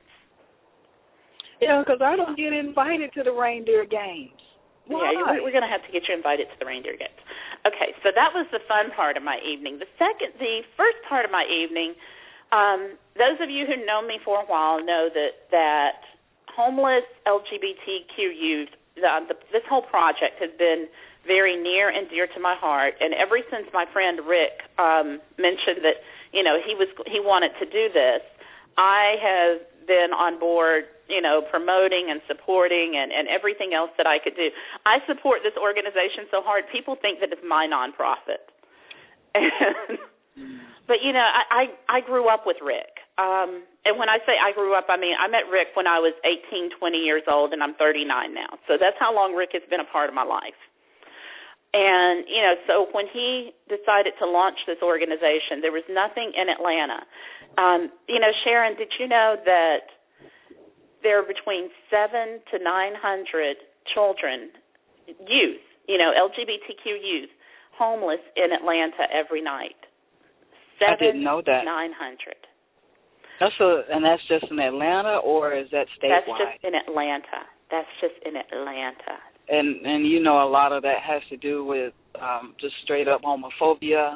Speaker 2: Yeah, because I don't get invited to the reindeer games. Why?
Speaker 3: Yeah, we're going to have to get you invited to the reindeer games. Okay, so that was the fun part of my evening. The second, the first part of my evening, um, those of you who know me for a while know that that homeless L G B T Q youth, the, the, this whole project has been very near and dear to my heart. And ever since my friend Rick um, mentioned that, you know, he was he wanted to do this, I have been on board, you know, promoting and supporting and, and everything else that I could do. I support this organization so hard, people think that it's my nonprofit. And, but, you know, I, I, I grew up with Rick. Um, and when I say I grew up, I mean I met Rick when I was eighteen, twenty years old, and I'm thirty-nine now. So that's how long Rick has been a part of my life. And, you know, so when he decided to launch this organization, there was nothing in Atlanta. Um, you know, Sharon, did you know that there are between seven to nine hundred children, youth, you know, L G B T Q youth, homeless in Atlanta every night? Seven
Speaker 2: I didn't know that.
Speaker 3: Nine hundred.
Speaker 2: That's a, and that's just in Atlanta, or is that statewide?
Speaker 3: That's just in Atlanta. That's just in Atlanta.
Speaker 2: And and you know, a lot of that has to do with um, just straight up homophobia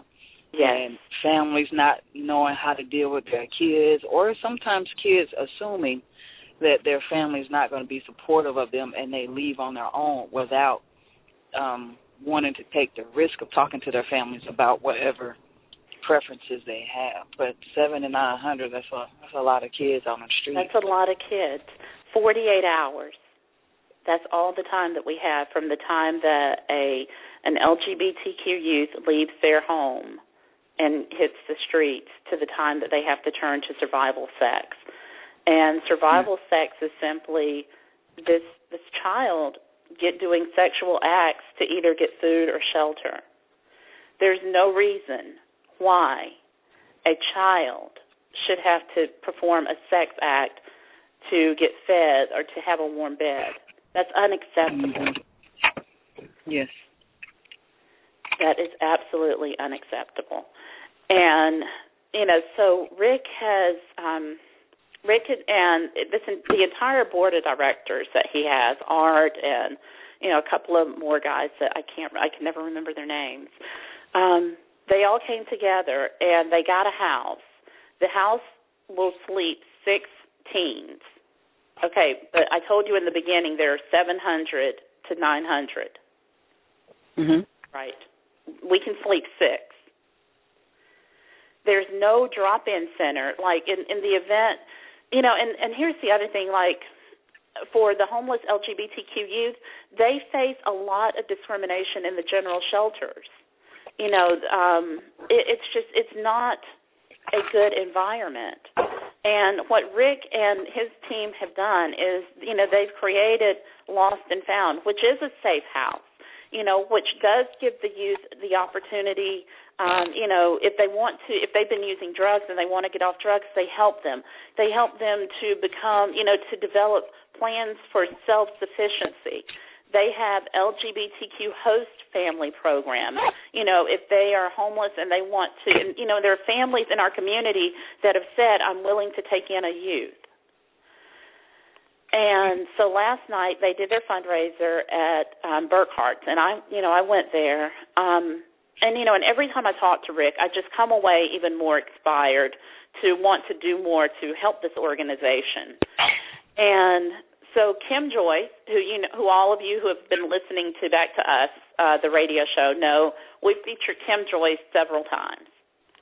Speaker 3: Yes.
Speaker 2: And families not knowing how to deal with their kids, or sometimes kids assuming that their family is not going to be supportive of them and they leave on their own without um, wanting to take the risk of talking to their families about whatever preferences they have. But seven to nine hundred, that's a, that's a lot of kids on the street.
Speaker 3: That's a lot of kids. forty-eight hours. That's all the time that we have from the time that a an L G B T Q youth leaves their home and hits the streets to the time that they have to turn to survival sex. And survival mm-hmm. sex is simply this this child get doing sexual acts to either get food or shelter. There's no reason why a child should have to perform a sex act to get fed or to have a warm bed. That's unacceptable.
Speaker 2: Mm-hmm. Yes.
Speaker 3: That is absolutely unacceptable. And, you know, so Rick has, um, Rick and this, the entire board of directors that he has, Art and, you know, a couple of more guys that I can't, I can never remember their names, um, they all came together and they got a house. The house will sleep six teens. Okay, but I told you in the beginning there are seven hundred to nine hundred.
Speaker 2: Mm-hmm.
Speaker 3: Right. We can sleep six. There's no drop-in center. Like in, in the event, you know, and, and here's the other thing, like for the homeless L G B T Q youth, they face a lot of discrimination in the general shelters. You know, um, it, it's just, it's not a good environment. And what Rick and his team have done is, you know, they've created Lost and Found, which is a safe house, you know, which does give the youth the opportunity, um, you know, if they want to, if they've been using drugs and they want to get off drugs, they help them. They help them to become, you know, to develop plans for self-sufficiency. They have L G B T Q host family programs. You know, if they are homeless and they want to, and, you know, there are families in our community that have said, I'm willing to take in a youth. And so last night they did their fundraiser at um, Burkhart's, and I, you know, I went there. Um, and, you know, and every time I talk to Rick, I just come away even more inspired to want to do more to help this organization. And so Kim Joyce, who you know, who all of you who have been listening to Back to Us, uh, the radio show, know we've featured Kim Joyce several times.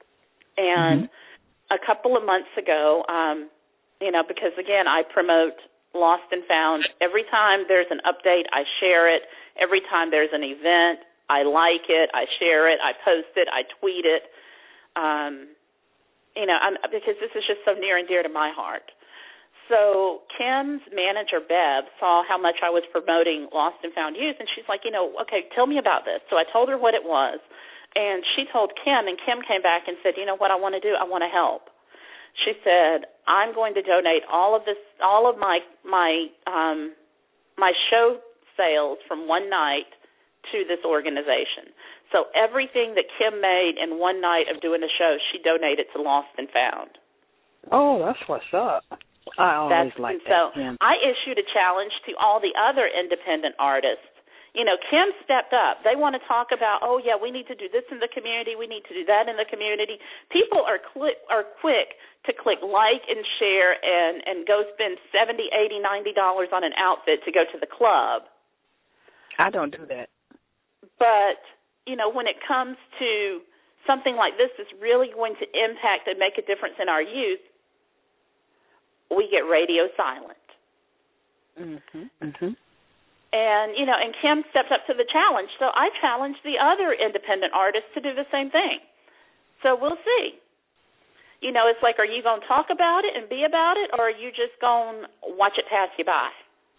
Speaker 3: And mm-hmm. a couple of months ago, um, you know, because, again, I promote Lost and Found. Every time there's an update, I share it. Every time there's an event, I like it, I share it, I post it, I tweet it. Um, you know, I'm, because this is just so near and dear to my heart. So Kim's manager, Bev, saw how much I was promoting Lost and Found Youth, and she's like, you know, okay, tell me about this. So I told her what it was, and she told Kim, and Kim came back and said, you know what I want to do? I want to help. She said, I'm going to donate all of this, all of my my um, my show sales from one night to this organization. So everything that Kim made in one night of doing a show, she donated to Lost and Found.
Speaker 2: Oh, that's what's up. I always
Speaker 3: That's,
Speaker 2: like
Speaker 3: that. So
Speaker 2: Kim.
Speaker 3: I issued a challenge to all the other independent artists. You know, Kim stepped up. They want to talk about, oh, yeah, we need to do this in the community. We need to do that in the community. People are cli- are quick to click like and share and, and go spend seventy dollars, eighty dollars, ninety dollars on an outfit to go to the club.
Speaker 2: I don't do that.
Speaker 3: But, you know, when it comes to something like this that's really going to impact and make a difference in our youth, we get radio silent.
Speaker 2: Mm-hmm. Mm-hmm.
Speaker 3: And, you know, and Kim stepped up to the challenge. So I challenged the other independent artists to do the same thing. So we'll see. You know, it's like, are you going to talk about it and be about it, or are you just going to watch it pass you by?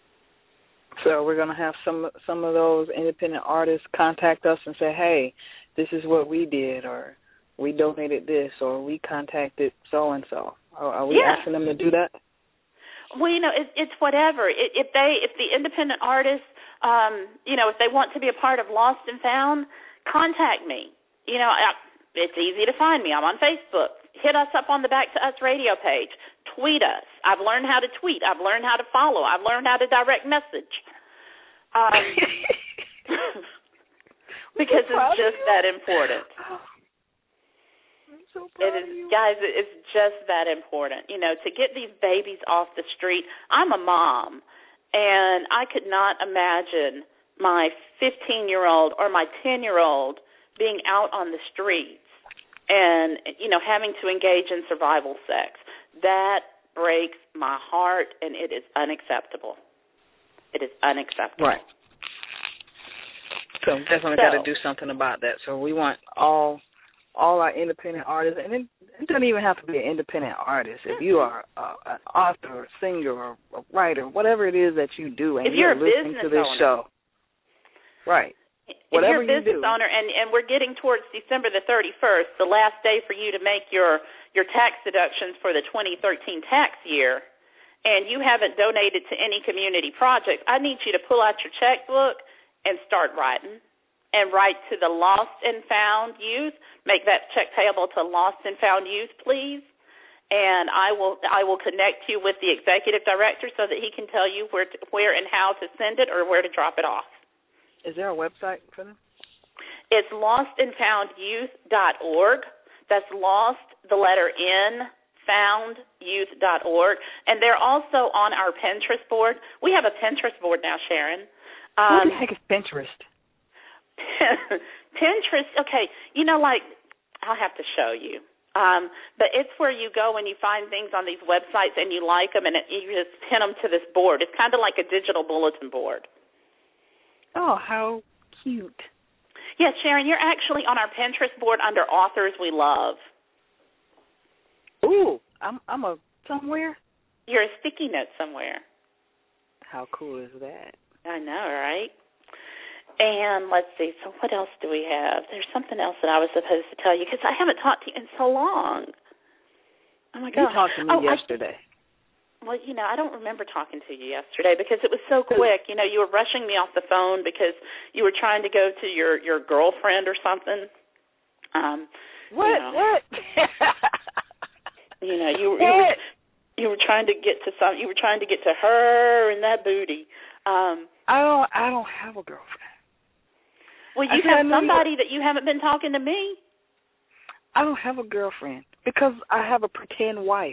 Speaker 2: So we're going to have some some of those independent artists contact us and say, hey, this is what we did, or we donated this, or we contacted so-and-so. Are we
Speaker 3: yeah.
Speaker 2: asking them to do that?
Speaker 3: Well, you know, it, it's whatever. It, if they, if the independent artists, um, you know, if they want to be a part of Lost and Found, contact me. You know, I, it's easy to find me. I'm on Facebook. Hit us up on the Back to Us radio page. Tweet us. I've learned how to tweet. I've learned how to follow. I've learned how to direct message. Um, because it's just that important. It is, guys, it's just that important. You know, to get these babies off the street. I'm a mom, and I could not imagine my fifteen-year-old or my ten-year-old being out on the streets and, you know, having to engage in survival sex. That breaks my heart, and it is unacceptable. It is unacceptable.
Speaker 2: Right. So definitely
Speaker 3: so,
Speaker 2: got to do something about that. So we want all all our independent artists, and it, it doesn't even have to be an independent artist. If you are uh, an author, a singer, or a writer, whatever it is that you do, and
Speaker 3: if you're,
Speaker 2: you're
Speaker 3: a
Speaker 2: listening
Speaker 3: business
Speaker 2: to this
Speaker 3: owner,
Speaker 2: show, right?
Speaker 3: If
Speaker 2: whatever
Speaker 3: you're a business
Speaker 2: you do,
Speaker 3: owner, and, and we're getting towards December the thirty-first, the last day for you to make your, your tax deductions for the twenty thirteen tax year, and you haven't donated to any community projects, I need you to pull out your checkbook and start writing. And write to the Lost and Found Youth. Make that check payable to Lost and Found Youth, please. And I will I will connect you with the executive director so that he can tell you where to, where and how to send it or where to drop it off.
Speaker 2: Is there a website for them?
Speaker 3: It's lost and found youth dot org. That's lost, the letter N, found youth dot org. And they're also on our Pinterest board. We have a Pinterest board now, Sharon.
Speaker 2: What
Speaker 3: Um,
Speaker 2: the heck is Pinterest?
Speaker 3: Pinterest, okay, you know, like, I'll have to show you. Um, but it's where you go and you find things on these websites and you like them and it, you just pin them to this board. It's kind of like a digital bulletin board.
Speaker 2: Oh, how cute.
Speaker 3: Yes, Sharon, you're actually on our Pinterest board under Authors We Love.
Speaker 2: Ooh, I'm I'm a somewhere?
Speaker 3: You're a sticky note somewhere.
Speaker 2: How cool is that?
Speaker 3: I know, right? And let's see, so what else do we have? There's something else that I was supposed to tell you because I haven't talked to you in so long. Oh, my
Speaker 2: You
Speaker 3: God.
Speaker 2: talked to me
Speaker 3: oh,
Speaker 2: yesterday.
Speaker 3: I, well, you know, I don't remember talking to you yesterday because it was so quick. You know, you were rushing me off the phone because you were trying to go to your, your girlfriend or something. Um,
Speaker 2: what?
Speaker 3: You know,
Speaker 2: what?
Speaker 3: you know, you, you, were, you were trying to get to some. You were trying to get to her and that booty. Um,
Speaker 2: I don't. I don't have a girlfriend.
Speaker 3: Well, you have somebody that you haven't been talking to me.
Speaker 2: I don't have a girlfriend because I have a pretend wife.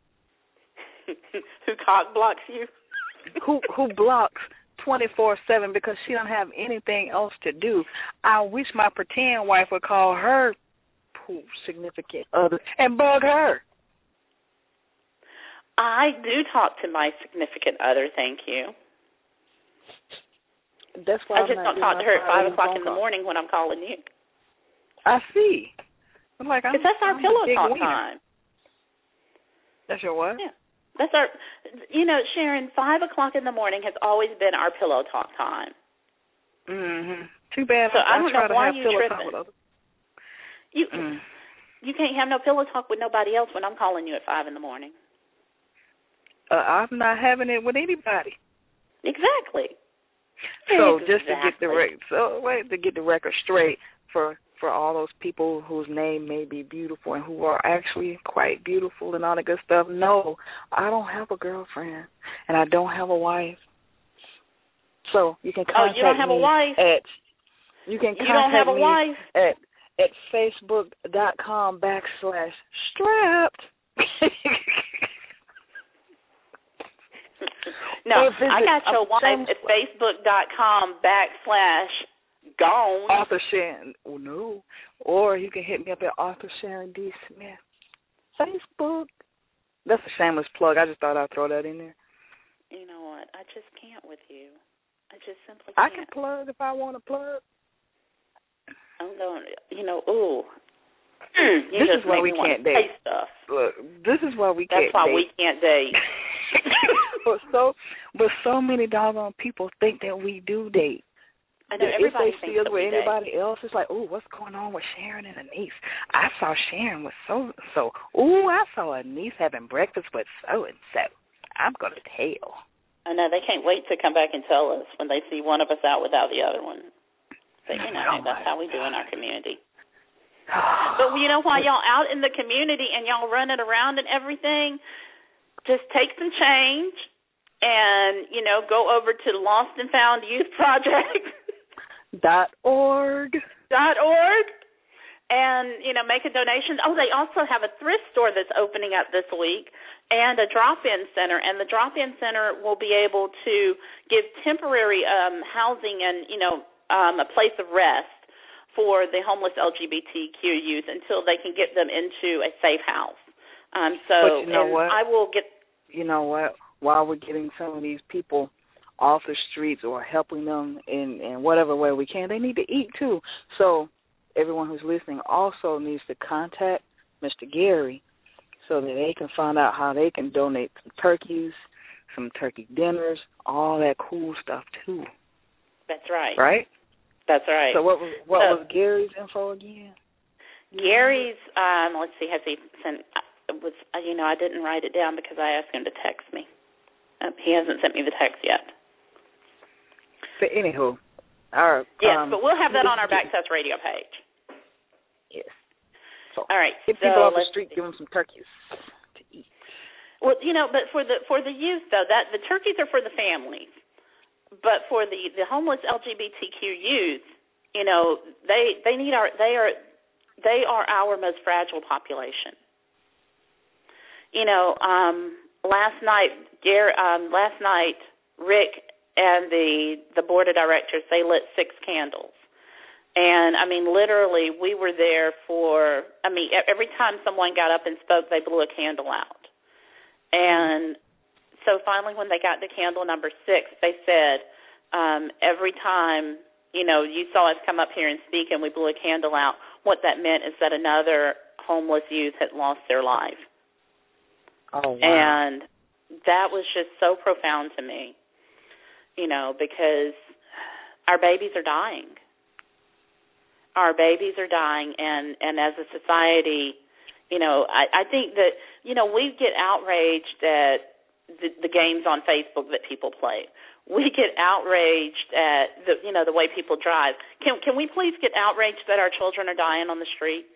Speaker 3: Who cock blocks you?
Speaker 2: who who blocks twenty-four seven because she don't have anything else to do. I wish my pretend wife would call her significant other and bug her.
Speaker 3: I do talk to my significant other, thank you.
Speaker 2: That's why
Speaker 3: I just don't talk to her at five o'clock in the morning when I'm calling you.
Speaker 2: I see. I'm like, I'm,
Speaker 3: because that's our
Speaker 2: I'm
Speaker 3: pillow talk
Speaker 2: wiener.
Speaker 3: time.
Speaker 2: That's your what?
Speaker 3: Yeah, that's our. You know, Sharon, five o'clock in the morning has always been our pillow talk time.
Speaker 2: Mhm. Too bad.
Speaker 3: So
Speaker 2: I,
Speaker 3: I don't
Speaker 2: I try
Speaker 3: know
Speaker 2: to
Speaker 3: why
Speaker 2: have
Speaker 3: you
Speaker 2: pillow
Speaker 3: tripping.
Speaker 2: talk with other.
Speaker 3: You
Speaker 2: mm.
Speaker 3: you can't have no pillow talk with nobody else when I'm calling you at five in the morning.
Speaker 2: Uh, I'm not having it with anybody.
Speaker 3: Exactly.
Speaker 2: So
Speaker 3: exactly.
Speaker 2: just to get the rec- so wait to get the record straight for for all those people whose name may be beautiful and who are actually quite beautiful and all that good stuff. No, I don't have a girlfriend and I don't have a wife. So you can contact
Speaker 3: oh, you don't have
Speaker 2: me
Speaker 3: a wife?
Speaker 2: at you can
Speaker 3: you
Speaker 2: contact
Speaker 3: don't have a
Speaker 2: me
Speaker 3: wife?
Speaker 2: at at facebook dot com backslash strapped.
Speaker 3: No, I got your wife at facebook dot com backslash gone.
Speaker 2: Arthur Sharon. Oh, no. Or you can hit me up at Arthur Sharon D. Smith. Facebook. That's a shameless plug. I just thought I'd throw that in there.
Speaker 3: You know what? I just can't with you. I just simply
Speaker 2: I
Speaker 3: can't.
Speaker 2: can plug if I want to plug.
Speaker 3: I'm going, you know, ooh. You
Speaker 2: this
Speaker 3: just
Speaker 2: is why
Speaker 3: make
Speaker 2: we
Speaker 3: me want
Speaker 2: can't
Speaker 3: to
Speaker 2: date.
Speaker 3: say stuff.
Speaker 2: Look, this is why we
Speaker 3: That's
Speaker 2: can't
Speaker 3: why
Speaker 2: date.
Speaker 3: we can't date.
Speaker 2: but so, but so many doggone people think that we do date.
Speaker 3: I know
Speaker 2: if
Speaker 3: everybody
Speaker 2: they
Speaker 3: thinks
Speaker 2: see us
Speaker 3: that
Speaker 2: with
Speaker 3: we
Speaker 2: anybody
Speaker 3: date.
Speaker 2: else, it's like, ooh, what's going on with Sharon and Anise? I saw Sharon with so and so. Ooh, I saw Anise having breakfast with so and so. I'm gonna tell.
Speaker 3: I know they can't wait to come back and tell us when they see one of us out without the other one. But you know,
Speaker 2: oh
Speaker 3: that's how we
Speaker 2: God.
Speaker 3: do in our community. But you know, while y'all out in the community and y'all running around and everything, just take some change and, you know, go over to Lost and Found Youth Project
Speaker 2: dot org
Speaker 3: dot org and, you know, make a donation. Oh, they also have a thrift store that's opening up this week and a drop-in center, and the drop-in center will be able to give temporary um, housing and, you know, um, a place of rest for the homeless L G B T Q youth until they can get them into a safe house. Um, so
Speaker 2: but you know
Speaker 3: and
Speaker 2: what?
Speaker 3: I will get.
Speaker 2: You know what? While we're getting some of these people off the streets or helping them in, in whatever way we can, they need to eat too. So everyone who's listening also needs to contact Mister Gary so that they can find out how they can donate some turkeys, some turkey dinners, all that cool stuff too.
Speaker 3: That's right.
Speaker 2: Right?
Speaker 3: That's right.
Speaker 2: So what was what
Speaker 3: so,
Speaker 2: was Gary's info again?
Speaker 3: Gary's, um, let's see, has he sent, uh, was, uh, you know, I didn't write it down because I asked him to text me. Uh, he hasn't sent me the text yet.
Speaker 2: But anywho, our
Speaker 3: yes,
Speaker 2: um,
Speaker 3: but we'll have that on our Backtest Radio page.
Speaker 2: Yes. So
Speaker 3: all right.
Speaker 2: If
Speaker 3: so
Speaker 2: people off the street, give them some turkeys to eat.
Speaker 3: Well, you know, but for the for the youth though, that the turkeys are for the families, but for the, the homeless L G B T Q youth, you know, they they need our they are they are our most fragile population. You know, um, last night, Gary, um, last night, Rick and the the board of directors, they lit six candles. And, I mean, literally, we were there for, I mean, every time someone got up and spoke, they blew a candle out. And so finally when they got to candle number six, they said, um, every time, you know, you saw us come up here and speak and we blew a candle out, what that meant is that another homeless youth had lost their life.
Speaker 2: Oh, wow.
Speaker 3: And that was just so profound to me, you know, because our babies are dying. Our babies are dying, and, and as a society, you know, I, I think that, you know, we get outraged at the, the games on Facebook that people play. We get outraged at, the, you know, the way people drive. Can can we please get outraged that our children are dying on the streets?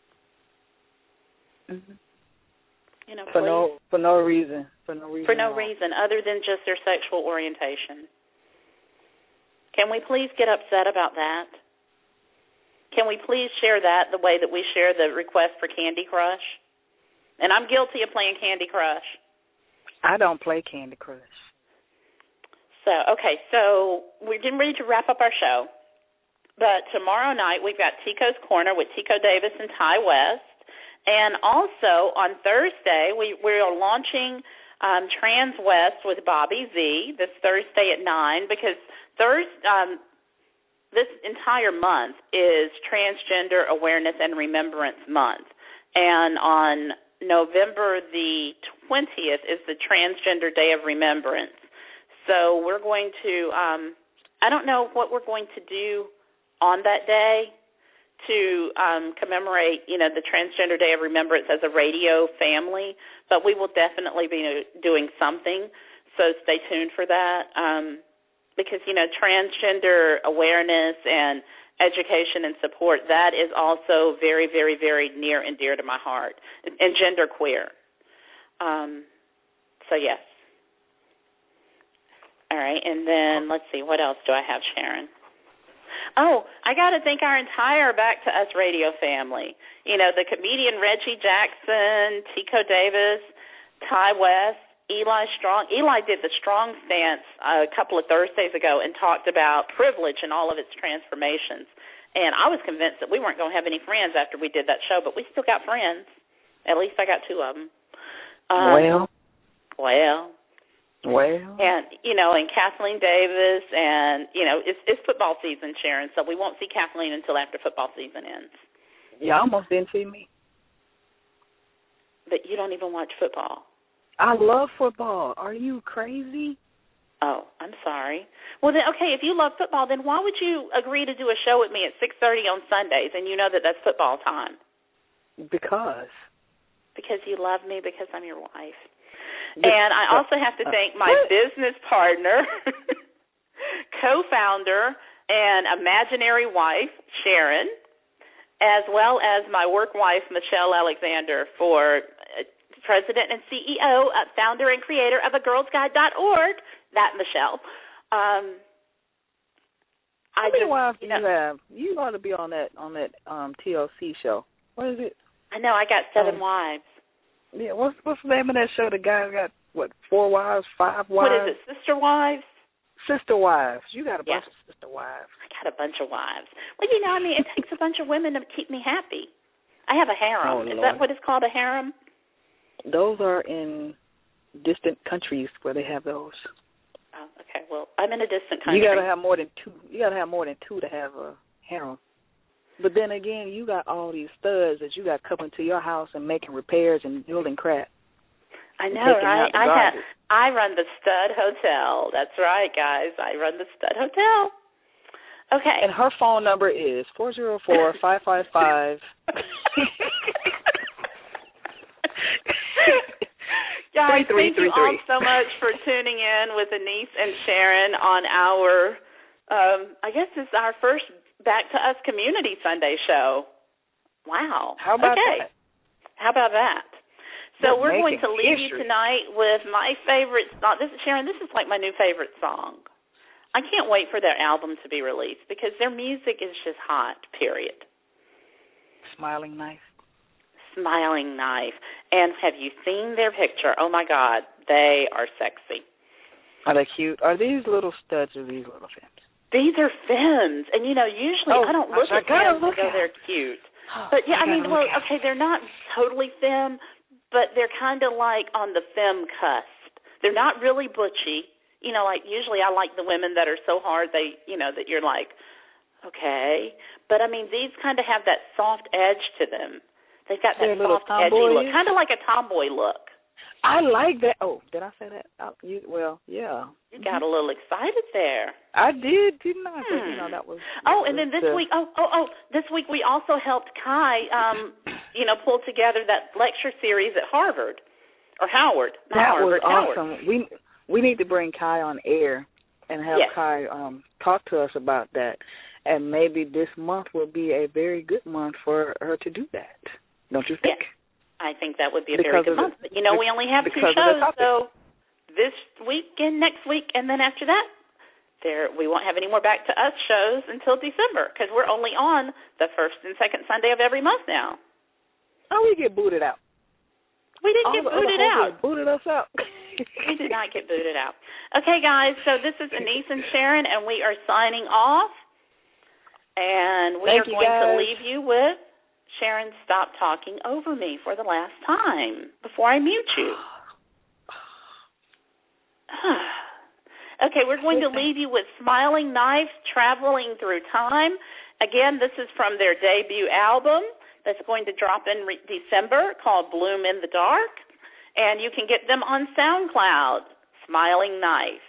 Speaker 2: Mm-hmm.
Speaker 3: You know,
Speaker 2: for
Speaker 3: please.
Speaker 2: no for no reason. For no reason.
Speaker 3: For no reason other than just their sexual orientation. Can we please get upset about that? Can we please share that the way that we share the request for Candy Crush? And I'm guilty of playing Candy Crush.
Speaker 2: I don't play Candy Crush.
Speaker 3: So, okay, so we're getting ready to wrap up our show. But tomorrow night we've got Tico's Corner with Tico Davis and Ty West. And also on Thursday we, we are launching um, Trans West with Bobby Z this Thursday at nine because Thursday, um, this entire month is Transgender Awareness and Remembrance Month. And on November the twentieth is the Transgender Day of Remembrance. So we're going to, um, I don't know what we're going to do on that day to um, commemorate, you know, the Transgender Day of Remembrance as a radio family, but we will definitely be doing something. So stay tuned for that. Um, Because, you know, transgender awareness and education and support, that is also very, very, very near and dear to my heart, and genderqueer. Um, so, yes. All right, and then let's see, what else do I have, Sharon? Oh, I got to thank our entire Back to Us radio family. You know, the comedian Reggie Jackson, Tico Davis, Ty West, Eli Strong. Eli did the Strong Stance a couple of Thursdays ago and talked about privilege and all of its transformations. And I was convinced that we weren't going to have any friends after we did that show, but we still got friends. At least I got two of them. Um,
Speaker 2: well.
Speaker 3: Well.
Speaker 2: Well.
Speaker 3: And, you know, and Kathleen Davis, and, you know, it's, it's football season, Sharon, so we won't see Kathleen until after football season ends.
Speaker 2: You almost didn't see me.
Speaker 3: But you don't even watch football.
Speaker 2: I love football. Are you crazy?
Speaker 3: Oh, I'm sorry. Well, then, okay, if you love football, then why would you agree to do a show with me at six thirty on Sundays and you know that that's football time?
Speaker 2: Because.
Speaker 3: Because you love me, because I'm your wife.
Speaker 2: Yes.
Speaker 3: And I also have to thank my business partner, co-founder, and imaginary wife, Sharon, as well as my work wife, Michelle Alexander, for President and C E O, uh, founder and creator of a girls guide dot org, that Michelle. Um, I
Speaker 2: How many
Speaker 3: just,
Speaker 2: wives do
Speaker 3: you know,
Speaker 2: you have? You ought to be on that on that um T L C show. What is it?
Speaker 3: I know I got seven
Speaker 2: um,
Speaker 3: wives.
Speaker 2: Yeah, what's what's the name of that show? The guy got what, four wives, five wives?
Speaker 3: What is it, Sister Wives?
Speaker 2: Sister wives. You got a bunch
Speaker 3: Yeah.
Speaker 2: of sister wives.
Speaker 3: I got a bunch of wives. Well, you know, I mean, it takes a bunch of women to keep me happy. I have a harem.
Speaker 2: Oh,
Speaker 3: is
Speaker 2: Lord.
Speaker 3: that what it's called, a harem?
Speaker 2: Those are in distant countries where they have those.
Speaker 3: Oh, okay. Well, I'm in a distant country.
Speaker 2: You got to have more than two. You got to have more than two to have a harem. But then again, you got all these studs that you got coming to your house and making repairs and building crap.
Speaker 3: I know,
Speaker 2: taking
Speaker 3: right?
Speaker 2: out the
Speaker 3: I have.
Speaker 2: garbage.
Speaker 3: I run the Stud Hotel. That's right, guys. I run the Stud Hotel. Okay.
Speaker 2: And her phone number is four zero four, five five five.
Speaker 3: Guys,
Speaker 2: three,
Speaker 3: thank
Speaker 2: three,
Speaker 3: you all
Speaker 2: three.
Speaker 3: so much for tuning in with Anise and Sharon on our, um, I guess it's our first Back to Us Community Sunday show. Wow.
Speaker 2: How about
Speaker 3: okay.
Speaker 2: that?
Speaker 3: How about that? So
Speaker 2: We're
Speaker 3: we're going
Speaker 2: making
Speaker 3: to leave you
Speaker 2: history.
Speaker 3: tonight with my favorite song. This is Sharon. This is like my new favorite song. I can't wait for their album to be released because their music is just hot, period.
Speaker 2: Smiling Knife.
Speaker 3: Smiling Knife. And have you seen their picture? Oh, my God. They are sexy.
Speaker 2: Are they cute? Are these little studs or these little femmes?
Speaker 3: These are femmes. And, you know, usually
Speaker 2: Oh,
Speaker 3: I don't look
Speaker 2: I
Speaker 3: at
Speaker 2: gotta
Speaker 3: femmes and
Speaker 2: look
Speaker 3: go,
Speaker 2: at
Speaker 3: they're cute. But, yeah, I,
Speaker 2: I
Speaker 3: mean,
Speaker 2: gotta
Speaker 3: well,
Speaker 2: look at
Speaker 3: okay, they're not totally femme, but they're kind of like on the femme cusp. They're not really butchy. You know, like usually I like the women that are so hard they, you know, that you're like, okay. But, I mean, these kind of have that soft edge to them. They've got that
Speaker 2: They're a little
Speaker 3: soft, edgy look,
Speaker 2: tomboyish.
Speaker 3: kind of like a tomboy look.
Speaker 2: I like that. Oh, did I say that? Oh, you, well, yeah.
Speaker 3: You got a little excited there.
Speaker 2: I did, didn't I? But, you
Speaker 3: Hmm.
Speaker 2: know, that was.
Speaker 3: Oh,
Speaker 2: that
Speaker 3: and then
Speaker 2: was
Speaker 3: this
Speaker 2: the,
Speaker 3: week, oh, oh, oh, this week we also helped Kai, um, you know, pull together that lecture series at Harvard or Howard, not
Speaker 2: That
Speaker 3: Harvard,
Speaker 2: was
Speaker 3: Howard.
Speaker 2: awesome. We we need to bring Kai on air and have
Speaker 3: Yes.
Speaker 2: Kai um talk to us about that. And maybe this month will be a very good month for her to do that. Don't you think?
Speaker 3: Yes. I think that would be a
Speaker 2: Because
Speaker 3: very good
Speaker 2: of the-
Speaker 3: month. But, you know, we only have two
Speaker 2: because of the
Speaker 3: shows,
Speaker 2: topic.
Speaker 3: so this week and next week, and then after that, there we won't have any more Back to Us shows until December because we're only on the first and second Sunday of every month now.
Speaker 2: Oh, we get booted out.
Speaker 3: We didn't
Speaker 2: All
Speaker 3: get
Speaker 2: the other
Speaker 3: booted
Speaker 2: hoes
Speaker 3: out.
Speaker 2: get booted us out.
Speaker 3: We did not get booted out. Okay, guys, so this is Anise and Sharon, and we are signing off. And we
Speaker 2: Thank
Speaker 3: are
Speaker 2: you,
Speaker 3: going to
Speaker 2: guys.
Speaker 3: leave you with Sharon, stop talking over me for the last time before I mute you. Okay, we're going to leave you with Smiling Knife, Traveling Through Time. Again, this is from their debut album that's going to drop in re- December called Bloom in the Dark. And you can get them on SoundCloud, Smiling Knife.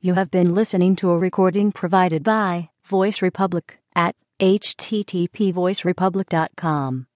Speaker 1: You have been listening to a recording provided by Voice Republic at h t t p voice republic dot com.